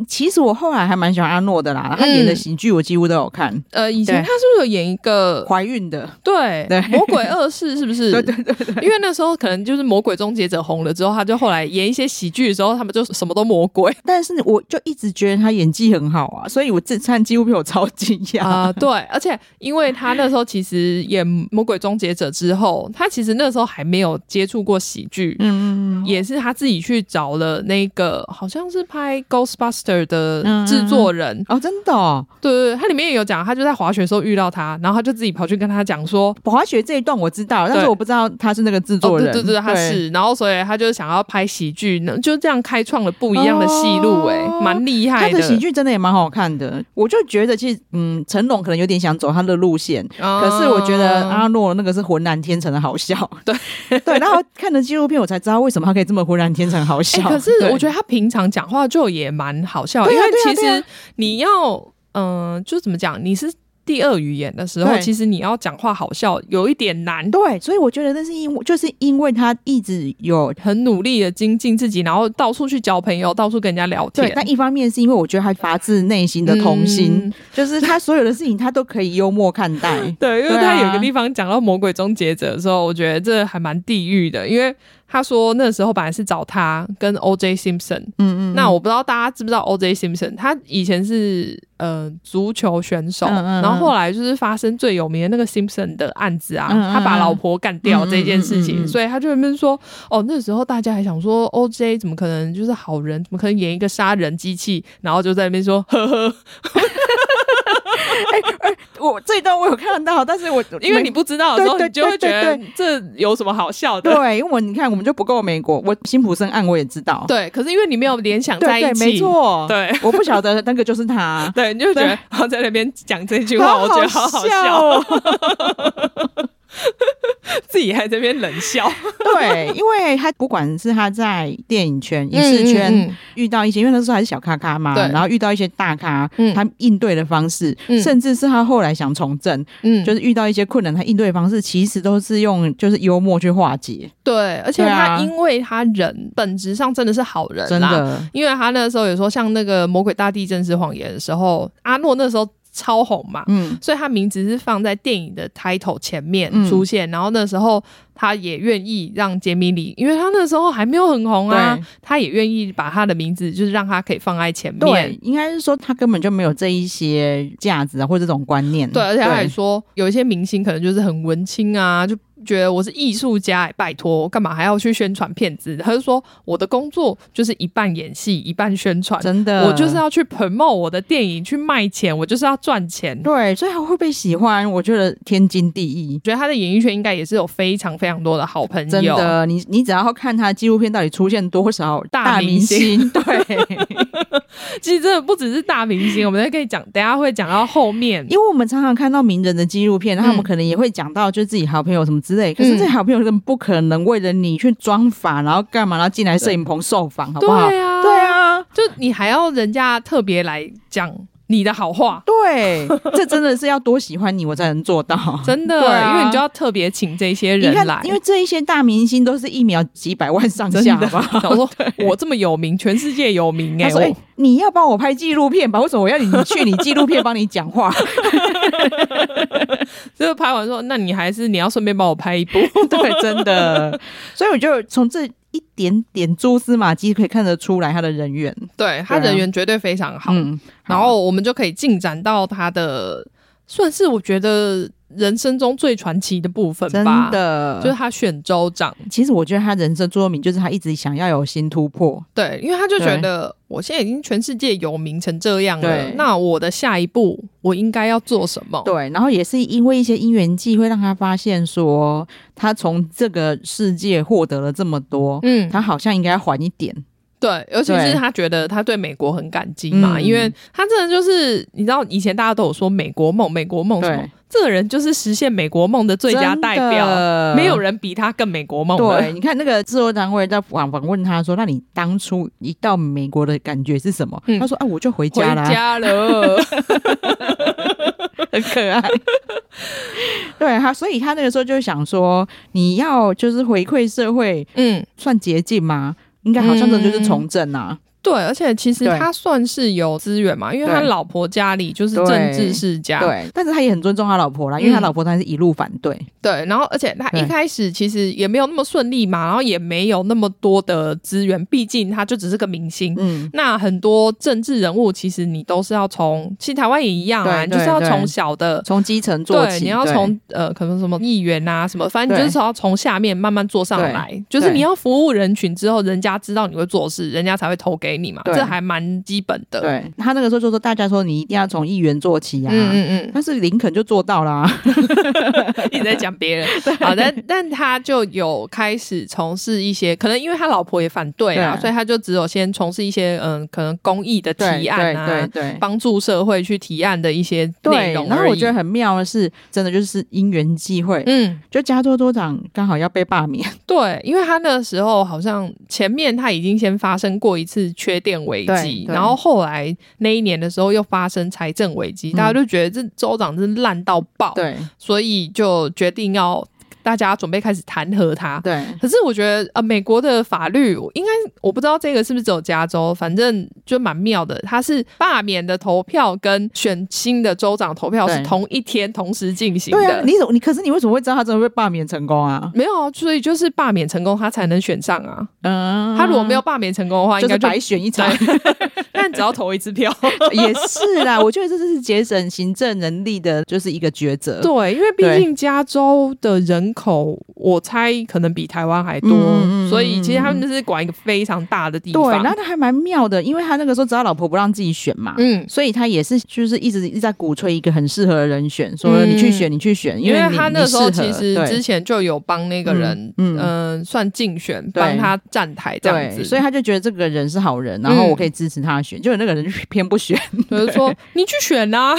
其实我后来还蛮喜欢阿诺的啦，他演的喜剧我几乎都有看。 嗯、呃，以前他是不是有演一个怀孕的？ 对对，魔鬼恶事是不是？ 对对对对， 因为那时候可能就是魔鬼终结者红了之后，他就后来演一些喜剧的时候，他们就什么都魔鬼。 但是我就一直觉得他演技很好啊，所以我这看纪录片我超惊讶啊、呃！对，而且因为他那时候其实演魔鬼终结者之后，他其实那时候还没有接触过喜剧，嗯嗯，也是他自己去找了那个好像是拍 Ghostbuster 的制作人、 嗯、哦，真的、哦， 对对对，他里面也有讲，他就在滑雪的时候遇到他，然后他就自己跑去跟他讲说， 滑雪这一段我知道，但是我不知道他是那个制作人， 哦、对对对，他是，然后所以他就想要拍喜剧，就这样开创了不一样的戏路、欸，哎、哦，蛮厉害的。 他的喜剧真的也蛮好看的，我就觉得其实，嗯，成龙可能有点想走他的路线，哦、可是我觉得阿诺那个是浑然天成的好笑， 对对，然后看了纪录片我才知道为什么他可以这么浑然天成好笑。 欸、可是我觉得他平常讲话就也蛮好笑的，因为其实你要，嗯、呃，就怎么讲，你是第二语言的时候，其实你要讲话好笑有一点难。 对，所以我觉得那是因为就是因为他一直有很努力的精进自己，然后到处去交朋友，到处跟人家聊天。 对，但一方面是因为我觉得他发自内心的童心、嗯、就是他所有的事情他都可以幽默看待。 对，因为他有个地方讲到魔鬼终结者的时候，我觉得这还蛮地狱的，因为他说那时候本来是找他跟 O J Simpson， 嗯嗯，那我不知道大家知不知道 O J Simpson， 他以前是呃足球选手，嗯嗯，然后后来就是发生最有名的那个 Simpson 的案子啊，嗯嗯，他把老婆干掉这件事情，嗯嗯嗯嗯，所以他就在那边说，哦，那时候大家还想说 O J 怎么可能就是好人，怎么可能演一个杀人机器，然后就在那边说呵呵。 哎、欸欸，我这一段我有看到，但是我因为你不知道的时候，你就会觉得这有什么好笑的？ 对，因为我你看，我们就不够美国，我辛普森案我也知道， 对，可是因为你没有联想在一起， 对对没错， 对， 我不晓得那个就是他， 对，你就觉得然后在那边讲这句话，我觉得好好笑哦。自己还在那边冷笑。 对，因为他不管是他在电影圈、影视圈、嗯嗯嗯、遇到一些，因为那时候还是小咖咖嘛，然后遇到一些大咖，嗯、他应对的方式、嗯，甚至是他后来想从政，嗯，就是遇到一些困难，他应对的方式其实都是用就是幽默去化解。 对，而且他因为他人本质上真的是好人啦，真的，因为他那时候有说像那个《魔鬼大地震是谎言》的时候，阿诺那时候超红嘛，嗯，所以他名字是放在电影的 title 前面出现，嗯、然后那时候他也愿意让杰米里，因为他那时候还没有很红啊，他也愿意把他的名字就是让他可以放在前面。 对，应该是说他根本就没有这一些价值啊，或者这种观念。 对，而且他还说有一些明星可能就是很文青啊，就觉得我是艺术家、欸，拜托，干嘛还要去宣传片子？他就说我的工作就是一半演戏，一半宣传，真的，我就是要去 promote 我的电影，去卖钱，我就是要赚钱。 对，所以他会被喜欢，我觉得天经地义。 觉得他的演艺圈应该也是有非常非常多的好朋友。 真的，你你只要看他的纪录片到底出现多少大明星，明星对， 其实真的不只是大明星，我们可以讲，等一下会讲到后面， 因为我们常常看到名人的纪录片，他们可能也会讲到就是自己好朋友什么之类，可是这好朋友根本不可能为了你去装法，然后干嘛，然后进来摄影棚受访，好不好？ 对啊， 对啊， 就你还要人家特别来讲你的好话， 对，这真的是要多喜欢你我才能做到， 真的，啊、因为你就要特别请这些人来， 因为这一些大明星都是一秒几百万上下吧。 我说我这么有名，全世界有名哎、欸， 他说、欸、你要帮我拍纪录片吧？为什么我要你去你纪录片帮你讲话？ 就是拍完说，那你还是你要顺便帮我拍一部， 对，真的。所以我就从这一点点蛛丝马迹可以看得出来他的人缘， 对，他人缘绝对非常好。嗯，然后我们就可以进展到他的，算是我觉得人生中最传奇的部分吧，真的，就是他选州长。 其实我觉得他人生座右铭就是他一直想要有新突破， 对，因为他就觉得我现在已经全世界有名成这样了，那我的下一步我应该要做什么？ 对，然后也是因为一些因缘际会让他发现说，他从这个世界获得了这么多，嗯，他好像应该要还一点。 对，尤其是他觉得他对美国很感激嘛，因为他真的就是你知道以前大家都有说美国梦美国梦什么，这个人就是实现美国梦的最佳代表，没有人比他更美国梦的。 对，你看那个制作单位在访访问他说，那你当初一到美国的感觉是什么？嗯、他说啊，我就回家啦， 回家了很可爱。对他，所以他那个时候就想说，你要就是回馈社会，嗯，算捷径吗？应该好像真的就是从政啊、嗯， 对，而且其实他算是有资源嘛，因为他老婆家里就是政治世家， 对, 对，但是他也很尊重他老婆啦，因为他老婆当然是一路反对、嗯、 对，然后而且他一开始其实也没有那么顺利嘛，然后也没有那么多的资源，毕竟他就只是个明星、嗯、那很多政治人物其实你都是要从，其实台湾也一样啊，你就是要从小的从基层做起， 对，你要从呃可能什么议员啊什么，反正你就是要从下面慢慢做上来，就是你要服务人群之后，人家知道你会做事，人家才会投给你嘛，这还蛮基本的。 对，他那个时候就说大家说你一定要从议员做起啊，嗯嗯嗯，但是林肯就做到啦、啊， 一直在讲别人，好，但但他就有开始从事一些，可能因为他老婆也反对啊，所以他就只有先从事一些嗯可能公益的提案啊，对对对，帮助社会去提案的一些内容而已。 然后我觉得很妙的是，真的就是因缘际会，嗯，就加州州长刚好要被罢免， 对，因为他那时候好像前面他已经先发生过一次缺电危机，然后后来那一年的时候又发生财政危机、嗯、大家就觉得这州长真烂到爆，对，所以就决定要大家准备开始弹劾他。对，可是我觉得呃，美国的法律应该我不知道这个是不是只有加州，反正就蛮妙的，它是罢免的投票跟选新的州长投票是同一天同时进行的。 对啊，你你可是你为什么会知道他真的会罢免成功啊？ 没有，所以就是罢免成功他才能选上啊。嗯，他如果没有罢免成功的话，应该 就, 就是白选一场。 但只要投一次票也是啦，我觉得这是节省行政能力的就是一个抉择。 对，因为毕竟加州的人口我猜可能比台湾还多、嗯、所以其实他们就是管一个非常大的地方。 对，然后他还蛮妙的，因为他那个时候知道老婆不让自己选嘛，嗯，所以他也是就是一直一直在鼓吹一个很适合的人选，说你去选你去选，因为, 因为他那时候其实之前就有帮那个人嗯、呃、算竞选，帮他站台这样子， 所以他就觉得这个人是好人，然后我可以支持他选、嗯、结果那个人偏不选， 就是说你去选啊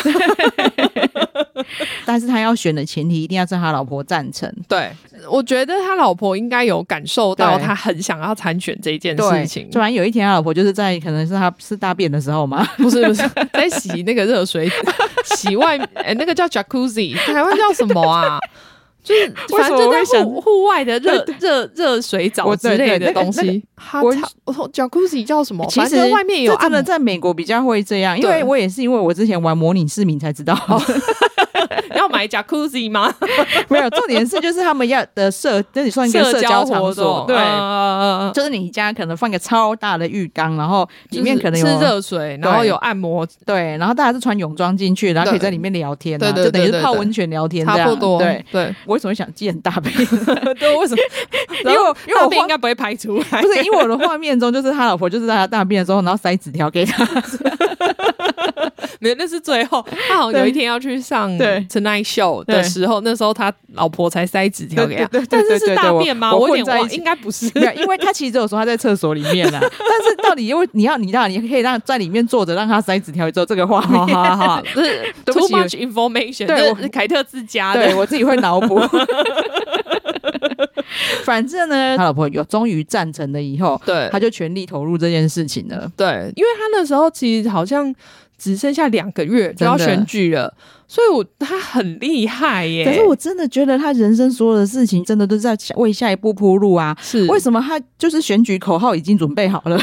但是他要选的前提一定要是他老婆赞成。 对，我觉得他老婆应该有感受到他很想要参选这件事情。 突然有一天他老婆就是在可能是他是大便的时候吗？ 不是不是在洗那个热水洗外、欸、那个叫 jacuzzi 台湾叫什么啊就是反正就在户户外的热热热水澡之类的东西。我 jacuzzi 叫什么？其实外面有， 真的在美国比较会这样，因为我也是因为我之前玩模拟市民才知道。 要买 jacuzzi 吗？ 没有，重点是就是他们要的社，这里算一个社交场所，对、呃，就是你家可能放个超大的浴缸，然后里面可能有、 就是、是热水，然后有按摩， 对，然后大家是穿泳装进去，然后可以在里面聊天、啊，对对对对对，就等于是泡温泉聊天这样， 差不多，对对。我为什么想记很大便？ 对，为什么？因为因为大便应该不会排出来， 不是因为我的画面中就是他老婆就是在他大便的时候，然后塞纸条给他。 没有，那是最后他好像有一天要去上 Tonight Show 的时候，那时候他老婆才塞纸条给他。对对对对对，但是是大便吗？我, 我有点忘，应该不是。 因为他其实有说他在厕所里面啊，但是到底因为你要你要你可以让在里面坐着让他塞纸条之后，这个画面好好好，就是 too much information， 对，我凯特自家的， 对我自己会脑补。反正呢，他老婆有终于赞成了以后，对，他就全力投入这件事情了。 对，因为他那时候其实好像只剩下两个月就要选举了，所以我他很厉害耶。 可是我真的觉得他人生所有的事情真的都在为下一步铺路啊。是为什么他就是选举口号已经准备好了？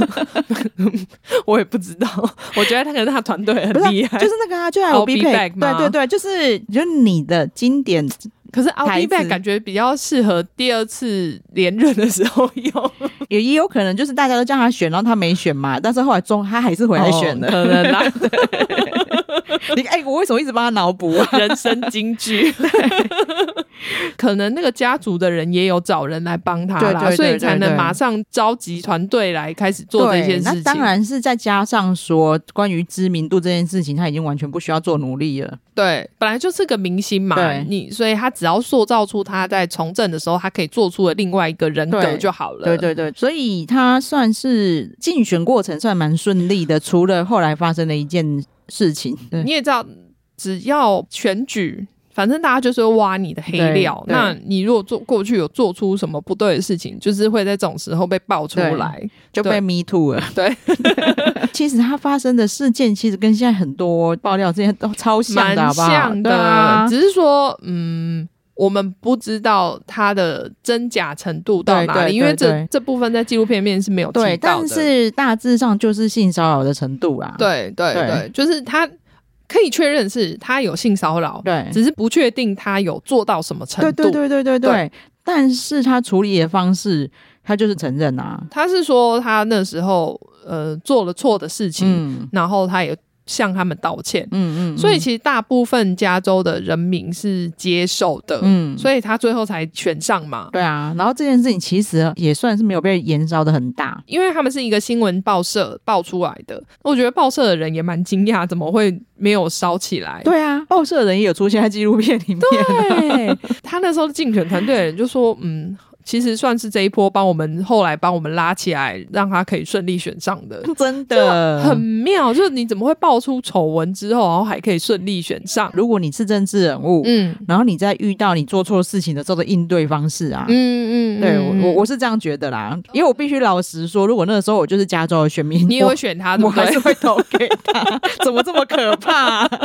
我也不知道，我觉得他可能他团队很厉害， 就是那个啊，就 I'll be back， 对对对，就是就是你的经典。 可是 I'll be back 感觉比较适合第二次连任的时候用， 也也有可能就是大家都叫他选，然后他没选嘛，但是后来中他还是回来选的， 哦、可能啦。 你哎、欸，我为什么一直帮他脑补啊？ 人生金句。可能那个家族的人也有找人来帮他啦，对对对对对，所以才能马上召集团队来开始做这件事情。 那当然是再加上说关于知名度这件事情，他已经完全不需要做努力了。 对，本来就是个明星嘛，你所以他只要塑造出他在从政的时候他可以做出的另外一个人格就好了。 对对对，所以他算是竞选过程算蛮顺利的，除了后来发生的一件事情。 你也知道，只要选举反正大家就是会挖你的黑料，那你如果做过去有做出什么不对的事情，就是会在这种时候被爆出来， 就被 me too 了。 对， 其实它发生的事件其实跟现在很多爆料之前都超像的，好不好？ 蛮像的，啊，只是说嗯我们不知道它的真假程度到哪里，因为这这部分在纪录片面是没有提到的。对， 但是大致上就是性骚扰的程度啦。 对对 对, 对，就是他可以确认是他有性骚扰， 对， 只是不确定他有做到什么程度。 对对对对对 对, 对。但是他处理的方式，他就是承认啊， 他是说他那时候呃做了错的事情，嗯，然后他也向他们道歉，嗯 嗯, 嗯，所以其实大部分加州的人民是接受的，嗯，所以他最后才选上嘛。 对啊，然后这件事情其实也算是没有被延烧的很大， 因为他们是一个新闻报社爆出来的，我觉得报社的人也蛮惊讶，怎么会没有烧起来？ 对啊，报社的人也有出现在纪录片里面。 对，他那时候竞选团队的人就说，嗯。其实算是这一波帮我们后来帮我们拉起来，让他可以顺利选上的， 真的很妙。就是你怎么会爆出丑闻之后，然后还可以顺利选上？ 如果你是政治人物，嗯，然后你在遇到你做错事情的时候的应对方式啊，嗯嗯，对我我是这样觉得啦。因为我必须老实说，如果那个时候我就是加州的选民， 你也会选他， 我还是会投给他。怎么这么可怕、啊？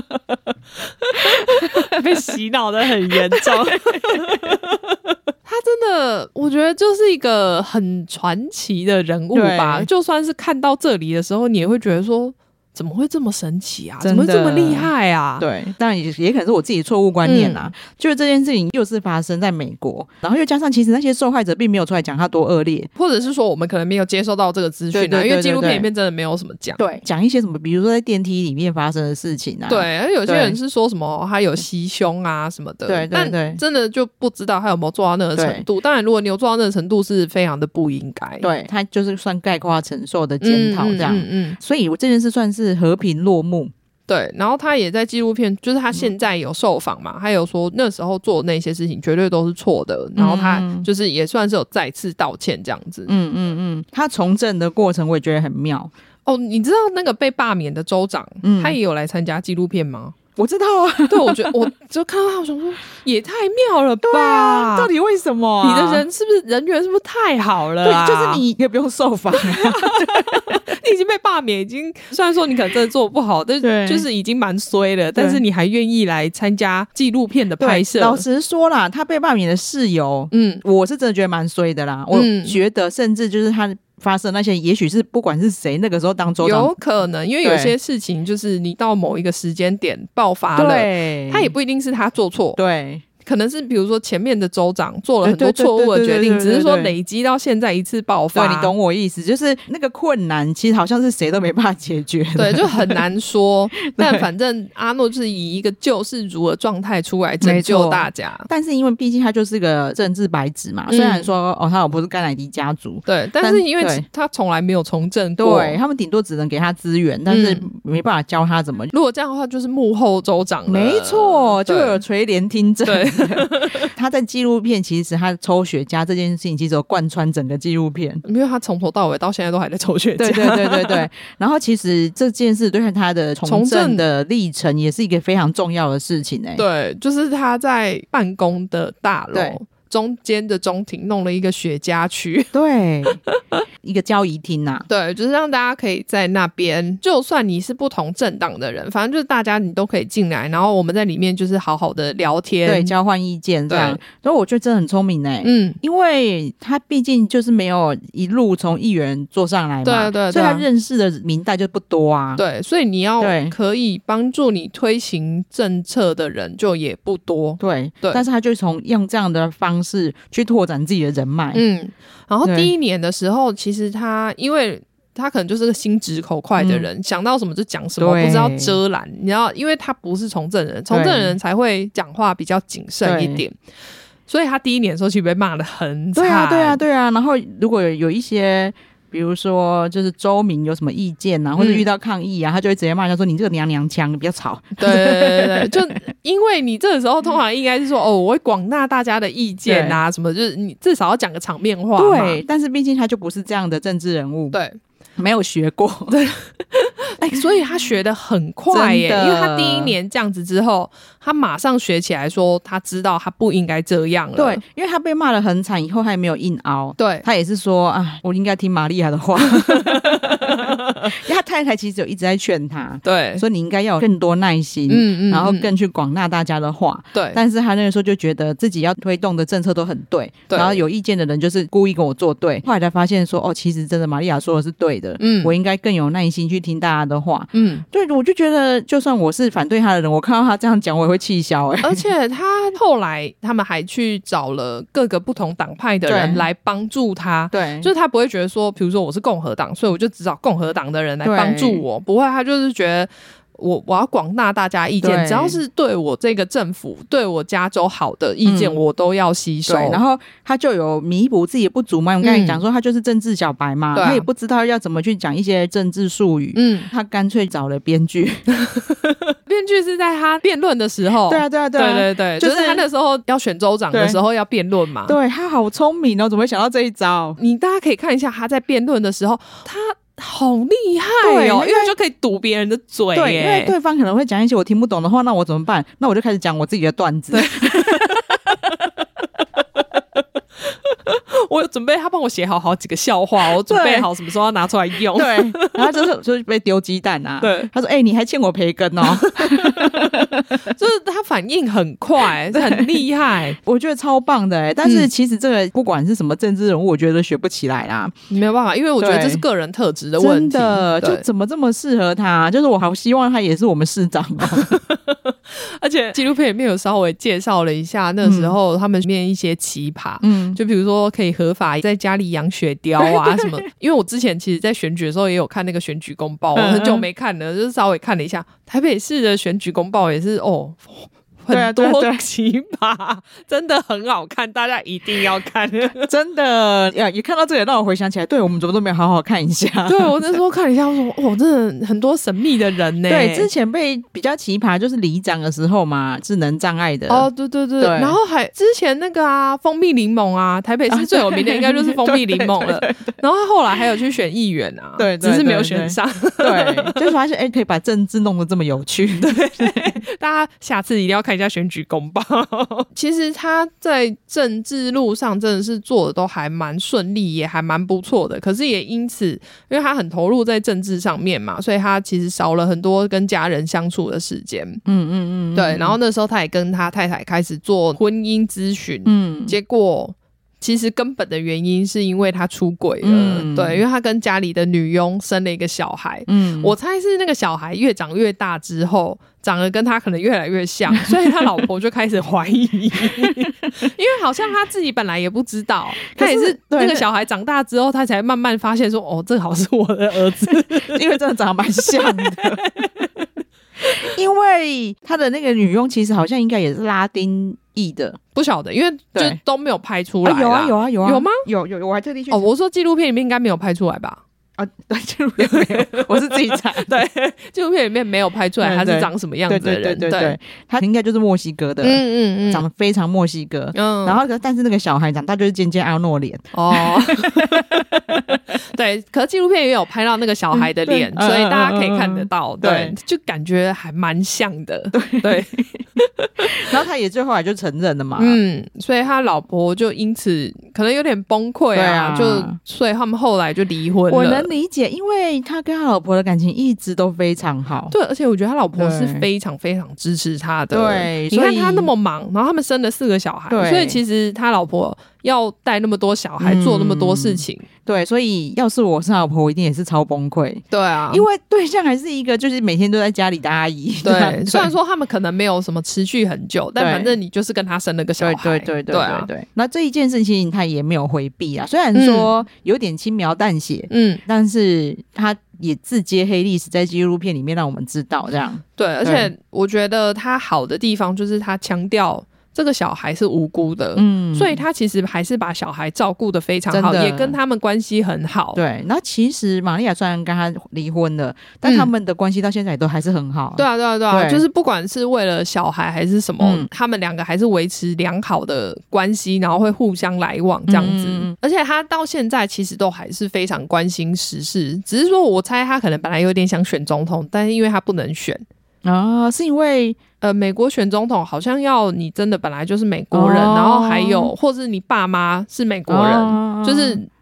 被洗脑的很严重。他真的，我觉得就是一个很传奇的人物吧。就算是看到这里的时候，你也会觉得说，怎么会这么神奇啊？怎么会这么厉害啊？ 对，但也也可能是我自己的错误观念啦、嗯。就是这件事情又是发生在美国，然后又加上其实那些受害者并没有出来讲他多恶劣， 或者是说我们可能没有接受到这个资讯啊，因为纪录片里面真的没有什么讲。 对，讲一些什么，比如说在电梯里面发生的事情啊。 对，而有些人是说什么他有袭胸啊什么的。对对对，但真的就不知道他有没有做到那个程度。当然，如果你有做到那个程度，是非常的不应该。 对，他就是算概括承受的检讨这样。嗯嗯嗯。所以我这件事算是和平落幕。 对，然后他也在纪录片，就是他现在有受访嘛，他有说那时候做那些事情绝对都是错的，然后他就是也算是有再次道歉这样子。嗯嗯嗯，他从政的过程我也觉得很妙。 哦，你知道那个被罢免的州长，嗯、他也有来参加纪录片吗？ 我知道啊， 对，我觉得我就看到他，我想说也太妙了吧！ 对啊，到底为什么、啊？ 你的人是不是人缘是不是太好了、啊？ 对，就是你也不用受访、啊， 你已经被罢免，已经虽然说你可能真的做不好，但是就是已经蛮衰了，但是你还愿意来参加纪录片的拍摄。 老实说啦，他被罢免的事由，嗯，我是真的觉得蛮衰的啦。我觉得甚至就是他发生那些，也许是不管是谁那个时候当州长， 有可能，因为有些事情就是你到某一个时间点爆发了，他也不一定是他做错， 对。 可能是比如说前面的州长做了很多错误的决定，只是说累积到现在一次爆发。 对，你懂我意思，就是那个困难其实好像是谁都没办法解决的， 对，就很难说。但反正阿诺就是以一个救世主的状态出来拯救大家。 但是因为毕竟他就是个政治白纸嘛，嗯、虽然说哦他老婆是甘乃迪家族， 对，但是因为他从来没有从政过， 对他们顶多只能给他资源，但是没办法教他怎么。 如果这样的话，就是幕后州长了， 没错，就有垂帘听政。对。他在纪录片其实他抽雪茄这件事情其实有贯穿整个纪录片， 因为他从头到尾到现在都还在抽雪茄。 对对对对对。然后其实这件事对他的从政的历程也是一个非常重要的事情、欸、 对，就是他在办公的大楼中间的中庭弄了一个雪茄区， 对，一个交易厅啊， 对，就是让大家可以在那边，就算你是不同政党的人，反正就是大家你都可以进来，然后我们在里面就是好好的聊天， 对，交换意见这样。所以我觉得真的很聪明哎、欸，嗯，因为他毕竟就是没有一路从议员做上来嘛， 对 对, 对， 所以他认识的民代就不多啊， 对，所以你要可以帮助你推行政策的人就也不多， 对对，但是他就从用这样的方式去拓展自己的人脉，嗯， 然后第一年的时候，其实他因为他可能就是个心直口快的人、嗯、想到什么就讲什么，不知道遮拦，你知道，因为他不是从政人，从政人才会讲话比较谨慎一点，所以他第一年的时候其实被骂得很惨， 对啊对啊对啊，然后如果有一些比如说就是州民有什么意见啊，或者遇到抗议啊、嗯、他就会直接骂他说你这个娘娘腔你不要吵， 对对对对，就因为你这个时候通常应该是说哦我会广纳大家的意见啊什么，就是你至少要讲个场面话嘛， 对，但是毕竟他就不是这样的政治人物， 对， 没有学过， 对，哎、欸，所以他学得很快耶，因为他第一年这样子之后，他马上学起来，说他知道他不应该这样了。 对，因为他被骂得很惨，以后他也没有硬凹， 对， 他也是说啊，我应该听玛利亚的话。 因为他太太其实有一直在劝他， 对， 说你应该要有更多耐心，嗯嗯，然后更去广纳大家的话，对。但是他那个时候就觉得自己要推动的政策都很对，对，然后有意见的人就是故意跟我作对。后来才发现说，哦，其实真的玛利亚说的是对的，嗯，我应该更有耐心去听大家的话，嗯，对，我就觉得就算我是反对他的人，我看到他这样讲，我也会气消哎、欸。 而且他后来他们还去找了各个不同党派的人来帮助他，对，就是他不会觉得说，比如说我是共和党，所以我就只找共和党的人来帮助我，不会，他就是觉得。我我要广纳大家意见，只要是对我这个政府、对我加州好的意见，嗯、我都要吸收。 然后他就有弥补自己的不足嘛。我刚才讲说，他就是政治小白嘛，嗯、他也不知道要怎么去讲一些政治术语。嗯，他干脆找了编剧。 编剧是在他辩论的时候， 对啊，对啊，对啊， 对对对，就是他那时候要选州长的时候要辩论嘛。 对，他好聪明哦，怎么会想到这一招？ 你大家可以看一下他在辩论的时候，他。好厉害哦，因为就可以堵别人的嘴。 对，因为对方可能会讲一些我听不懂的话，那我怎么办？那我就开始讲我自己的段子。 我有准备，他帮我写好好几个笑话，我准备好什么时候要拿出来用。 对，然后就是就是被丢鸡蛋啊。对，他说：“哎、欸，你还欠我培根哦。” 就是他反应很快，很厉害， 我觉得超棒的哎、欸。但是其实这个不管是什么政治人物，我觉得学不起来啦， 没有办法，因为我觉得这是个人特质的问题。 真的，就怎么这么适合他？就是我好希望他也是我们市长哦。 而且纪录片里面有稍微介绍了一下那时候他们里面一些奇葩，嗯，就比如说可以合法在家里养雪貂啊什么。因为我之前其实在选举的时候也有看那个选举公报，我很久没看了，就是稍微看了一下台北市的选举公报也是哦。很多奇葩，真的很好看，大家一定要看。 真的呀，也看到这个让我回想起来，对我们怎么都没有好好看一下。 对，我那时候看了一下，我说哦，真的很多神秘的人呢。 对，之前被比较奇葩就是里长的时候嘛，智能障碍的。 哦，对对 对, 对。然后还之前那个啊，蜂蜜柠檬啊，台北市最有名的应该就是蜂蜜柠檬了。对对对对，然后他后来还有去选议员啊，对，对，只是没有选上。 对，就是发现哎，可以把政治弄得这么有趣。 对，大家下次一定要看一下选举公报。其实他在政治路上真的是做的都还蛮顺利，也还蛮不错的。可是也因此，因为他很投入在政治上面嘛，所以他其实少了很多跟家人相处的时间。嗯嗯嗯，对。然后那时候他也跟他太太开始做婚姻咨询，嗯，结果。其实根本的原因是因为他出轨了，嗯、对，因为他跟家里的女佣生了一个小孩，嗯，我猜是那个小孩越长越大之后，长得跟他可能越来越像，所以他老婆就开始怀疑，因为好像他自己本来也不知道，他也是那个小孩长大之后，他才慢慢发现说，哦，这好是我的儿子， 因为真的长得蛮像的。因为他的那个女佣其实好像应该也是拉丁裔的， 不晓得，因为就都没有拍出来啦、 啊。有啊有啊有啊， 有吗？ 有有，我还特地去哦，我说纪录片里面应该没有拍出来吧？ 啊，对，纪录片没有，我是自己查。 对，纪录片里面没有拍出来他是长什么样子的人。对对 对, 对, 对， 他应该就是墨西哥的，嗯嗯嗯，长得非常墨西哥。嗯，然后但是那个小孩长大就是尖尖阿诺脸。哦， 对，可是纪录片也有拍到那个小孩的脸，嗯、所以大家可以看得到。嗯、对, 对，就感觉还蛮像的。对对。 然后他也最后来就承认了嘛。 嗯，所以他老婆就因此可能有点崩溃啊，啊就所以他们后来就离婚了。 我能理解，因为他跟他老婆的感情一直都非常好。 对，而且我觉得他老婆是非常非常支持他的。对，你看他那么忙，然后他们生了四个小孩，所以其实他老婆要带那么多小孩，嗯、做那么多事情。 对，所以要是我是他老婆，我一定也是超崩溃。 对啊， 因为对象还是一个就是每天都在家里的阿姨。 对，对虽然说他们可能没有什么持续很久，但反正你就是跟他生了个小孩。 对对对对对 对, 对。那这一件事情他也没有回避啊，虽然说有点轻描淡写，嗯，但是他也自揭黑历史，在纪录片里面让我们知道这样。 对，而且我觉得他好的地方就是他强调。这个小孩是无辜的，嗯，所以他其实还是把小孩照顾得非常好，也跟他们关系很好。 对，那其实玛利亚虽然跟他离婚了，但他们的关系到现在都还是很好。 嗯、对啊，对啊，对啊，对就是不管是为了小孩还是什么，嗯、他们两个还是维持良好的关系，然后会互相来往这样子。嗯、而且他到现在其实都还是非常关心时事，只是说我猜他可能本来有点想选总统，但是因为他不能选。 啊，是因为呃，美国选总统好像要你真的本来就是美国人，哦、然后还有或是你爸妈是美国人，哦、就是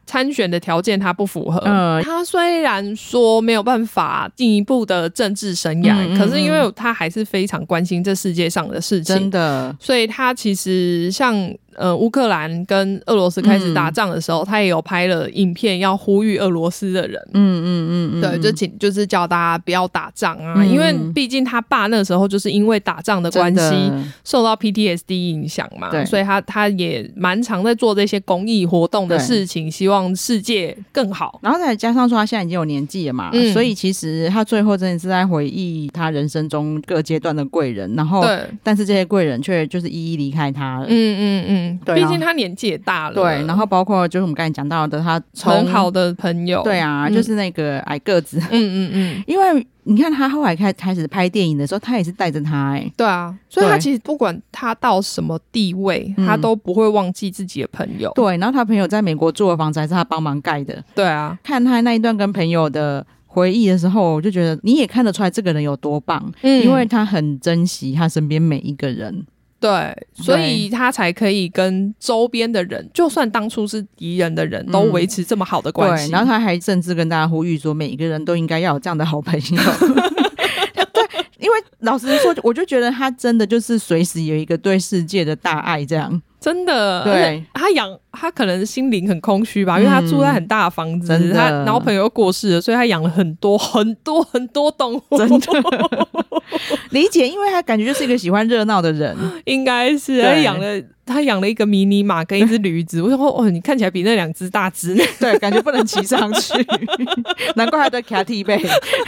参选的条件他不符合。嗯，他虽然说没有办法进一步的政治生涯，嗯嗯嗯，可是因为他还是非常关心这世界上的事情， 真的， 所以他其实像呃乌克兰跟俄罗斯开始打仗的时候，嗯，他也有拍了影片要呼吁俄罗斯的人，嗯嗯嗯嗯，对，就请就是叫大家不要打仗啊，嗯，因为毕竟他爸那时候就是因为打仗的关系受到 P T S D 影响嘛，所以他他也蛮常在做这些公益活动的事情，希望世界更好。 然后再加上说他现在已经有年纪了嘛，嗯，所以其实他最后真的是在回忆他人生中各阶段的贵人，然后但是这些贵人却就是一一离开他了。嗯嗯嗯， 对，毕竟他年纪也大了。 对，然后包括就是我们刚才讲到的，他很好的朋友， 对啊，嗯，就是那个矮个子。嗯嗯嗯，因为你看他后来开开始拍电影的时候，他也是带着他。哎，欸， 对啊，所以他其实不管他到什么地位，他都不会忘记自己的朋友。 对，然后他朋友在美国住的房子还是他帮忙盖的。 对啊， 看他那一段跟朋友的回忆的时候，我就觉得你也看得出来这个人有多棒，嗯，因为他很珍惜他身边每一个人。 对，所以他才可以跟周边的人，就算当初是敌人的人，都维持这么好的关系。 对，然后他还甚至跟大家呼吁说，每一个人都应该要有这样的好朋友。对，因为老实说，我就觉得他真的就是随时有一个对世界的大爱，这样。 真的， 对， 他养他可能心灵很空虚吧，因为他住在很大的房子，嗯，他然后朋友又过世了，所以他养了很多很多很多动物。真的理解，因为他感觉就是一个喜欢热闹的人， 应该是他养了他养了一个迷你马跟一只驴子。我想说，哦，你看起来比那两只大只， 对，感觉不能骑上去，难怪他在卡蒂贝。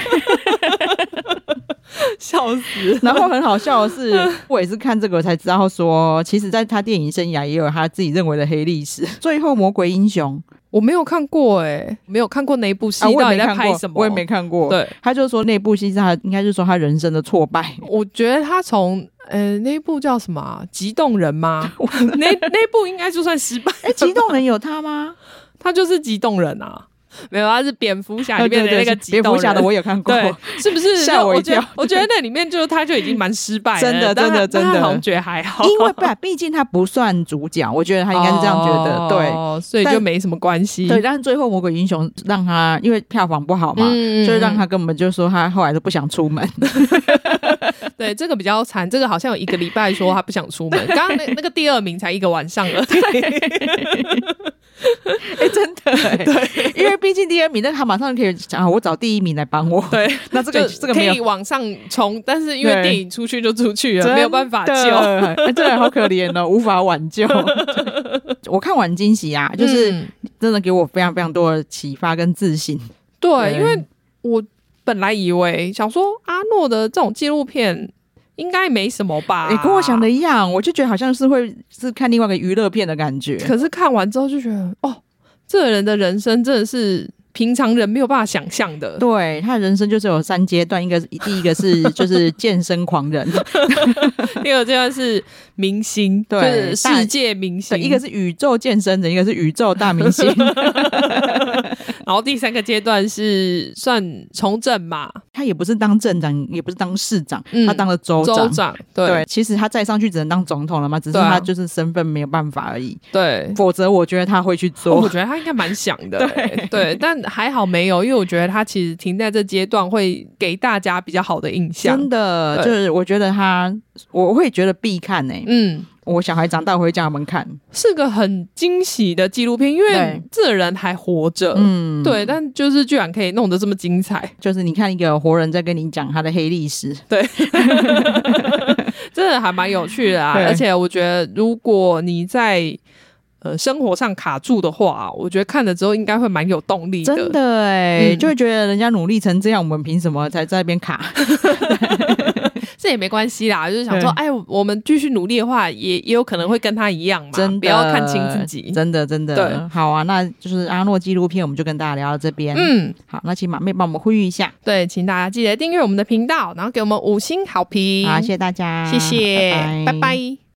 笑死！ 然后很好笑的是，我也是看这个才知道说，其实在他电影生涯也有他自己认为的黑历史。最后魔鬼英雄我没有看过。哎，欸，没有看过那一部戏，啊，到底在拍什么？ 我也没看过。 对， 他就说那部戏是他应该是说他人生的挫败。 我觉得他从呃那一部叫什么啊，极动人吗？那那部应该就算失败。 哎，欸，极动人有他吗？ 他就是极动人啊。没有，他是蝙蝠侠里面的那个极动人。 蝙蝠侠的我也看过， 对，是不是吓我一跳？ 我觉得那里面就他就已经蛮失败了， 真的真的真的， 好像觉得还好， 因为不，毕竟他不算主角，我觉得他应该是这样觉得，哦， 对，所以就没什么关系。 对，但是最后魔鬼英雄让他因为票房不好嘛，嗯，就是让他根本就说他后来都不想出门。 对，这个比较惨，这个好像有一个礼拜说他不想出门，刚刚那那个第二名才一个晚上而已。 哎，欸，真的，欸，对，因为毕竟第二名，那他马上可以讲，啊，我找第一名来帮我。对，那这个这个可以往上冲，但是因为电影出去就出去了，没有办法救。 欸，这人好可怜哦，无法挽救。我看完惊喜啊，就是真的给我非常非常多的启发跟自信。 对，对，因为我本来以为想说阿诺的这种纪录片应该没什么吧， 你，欸，跟我想的一样，我就觉得好像是会是看另外一个娱乐片的感觉。 可是看完之后就觉得，哦，这个人的人生真的是平常人没有办法想象的。 对，他的人生就是有三阶段，一个第一个是就是健身狂人， 第二个阶段是明星，对，就是世界明星， 一个是宇宙健身人，一个是宇宙大明星。 然后第三个阶段是算从政嘛， 他也不是当镇长，也不是当市长，嗯，他当了州长。州长 对, 对，其实他再上去只能当总统了嘛，只是他就是身份没有办法而已。对，否则我觉得他会去做。 我觉得他应该蛮想的。对对，但还好没有，因为我觉得他其实停在这阶段会给大家比较好的印象。 真的，就是我觉得他，我会觉得必看欸。嗯。我小孩长大我会叫他们看， 是个很惊喜的纪录片，因为这人还活着，嗯，对，但就是居然可以弄得这么精彩， 就是你看一个活人在跟你讲他的黑历史， 对，真的还蛮有趣的啊。而且我觉得如果你在呃生活上卡住的话，我觉得看了之后应该会蛮有动力的， 真的哎、欸嗯，就会觉得人家努力成这样，我们凭什么才在那边卡？ 这也没关系啦，就是想说，哎，我们继续努力的话，也也有可能会跟他一样嘛，真的不要看清自己， 真的真的。对，好啊，那就是阿诺纪录片，我们就跟大家聊到这边。嗯，好，那请马妹帮我们呼吁一下， 对，请大家记得订阅我们的频道，然后给我们五星好评。 好，谢谢大家， 谢谢，拜拜。拜拜。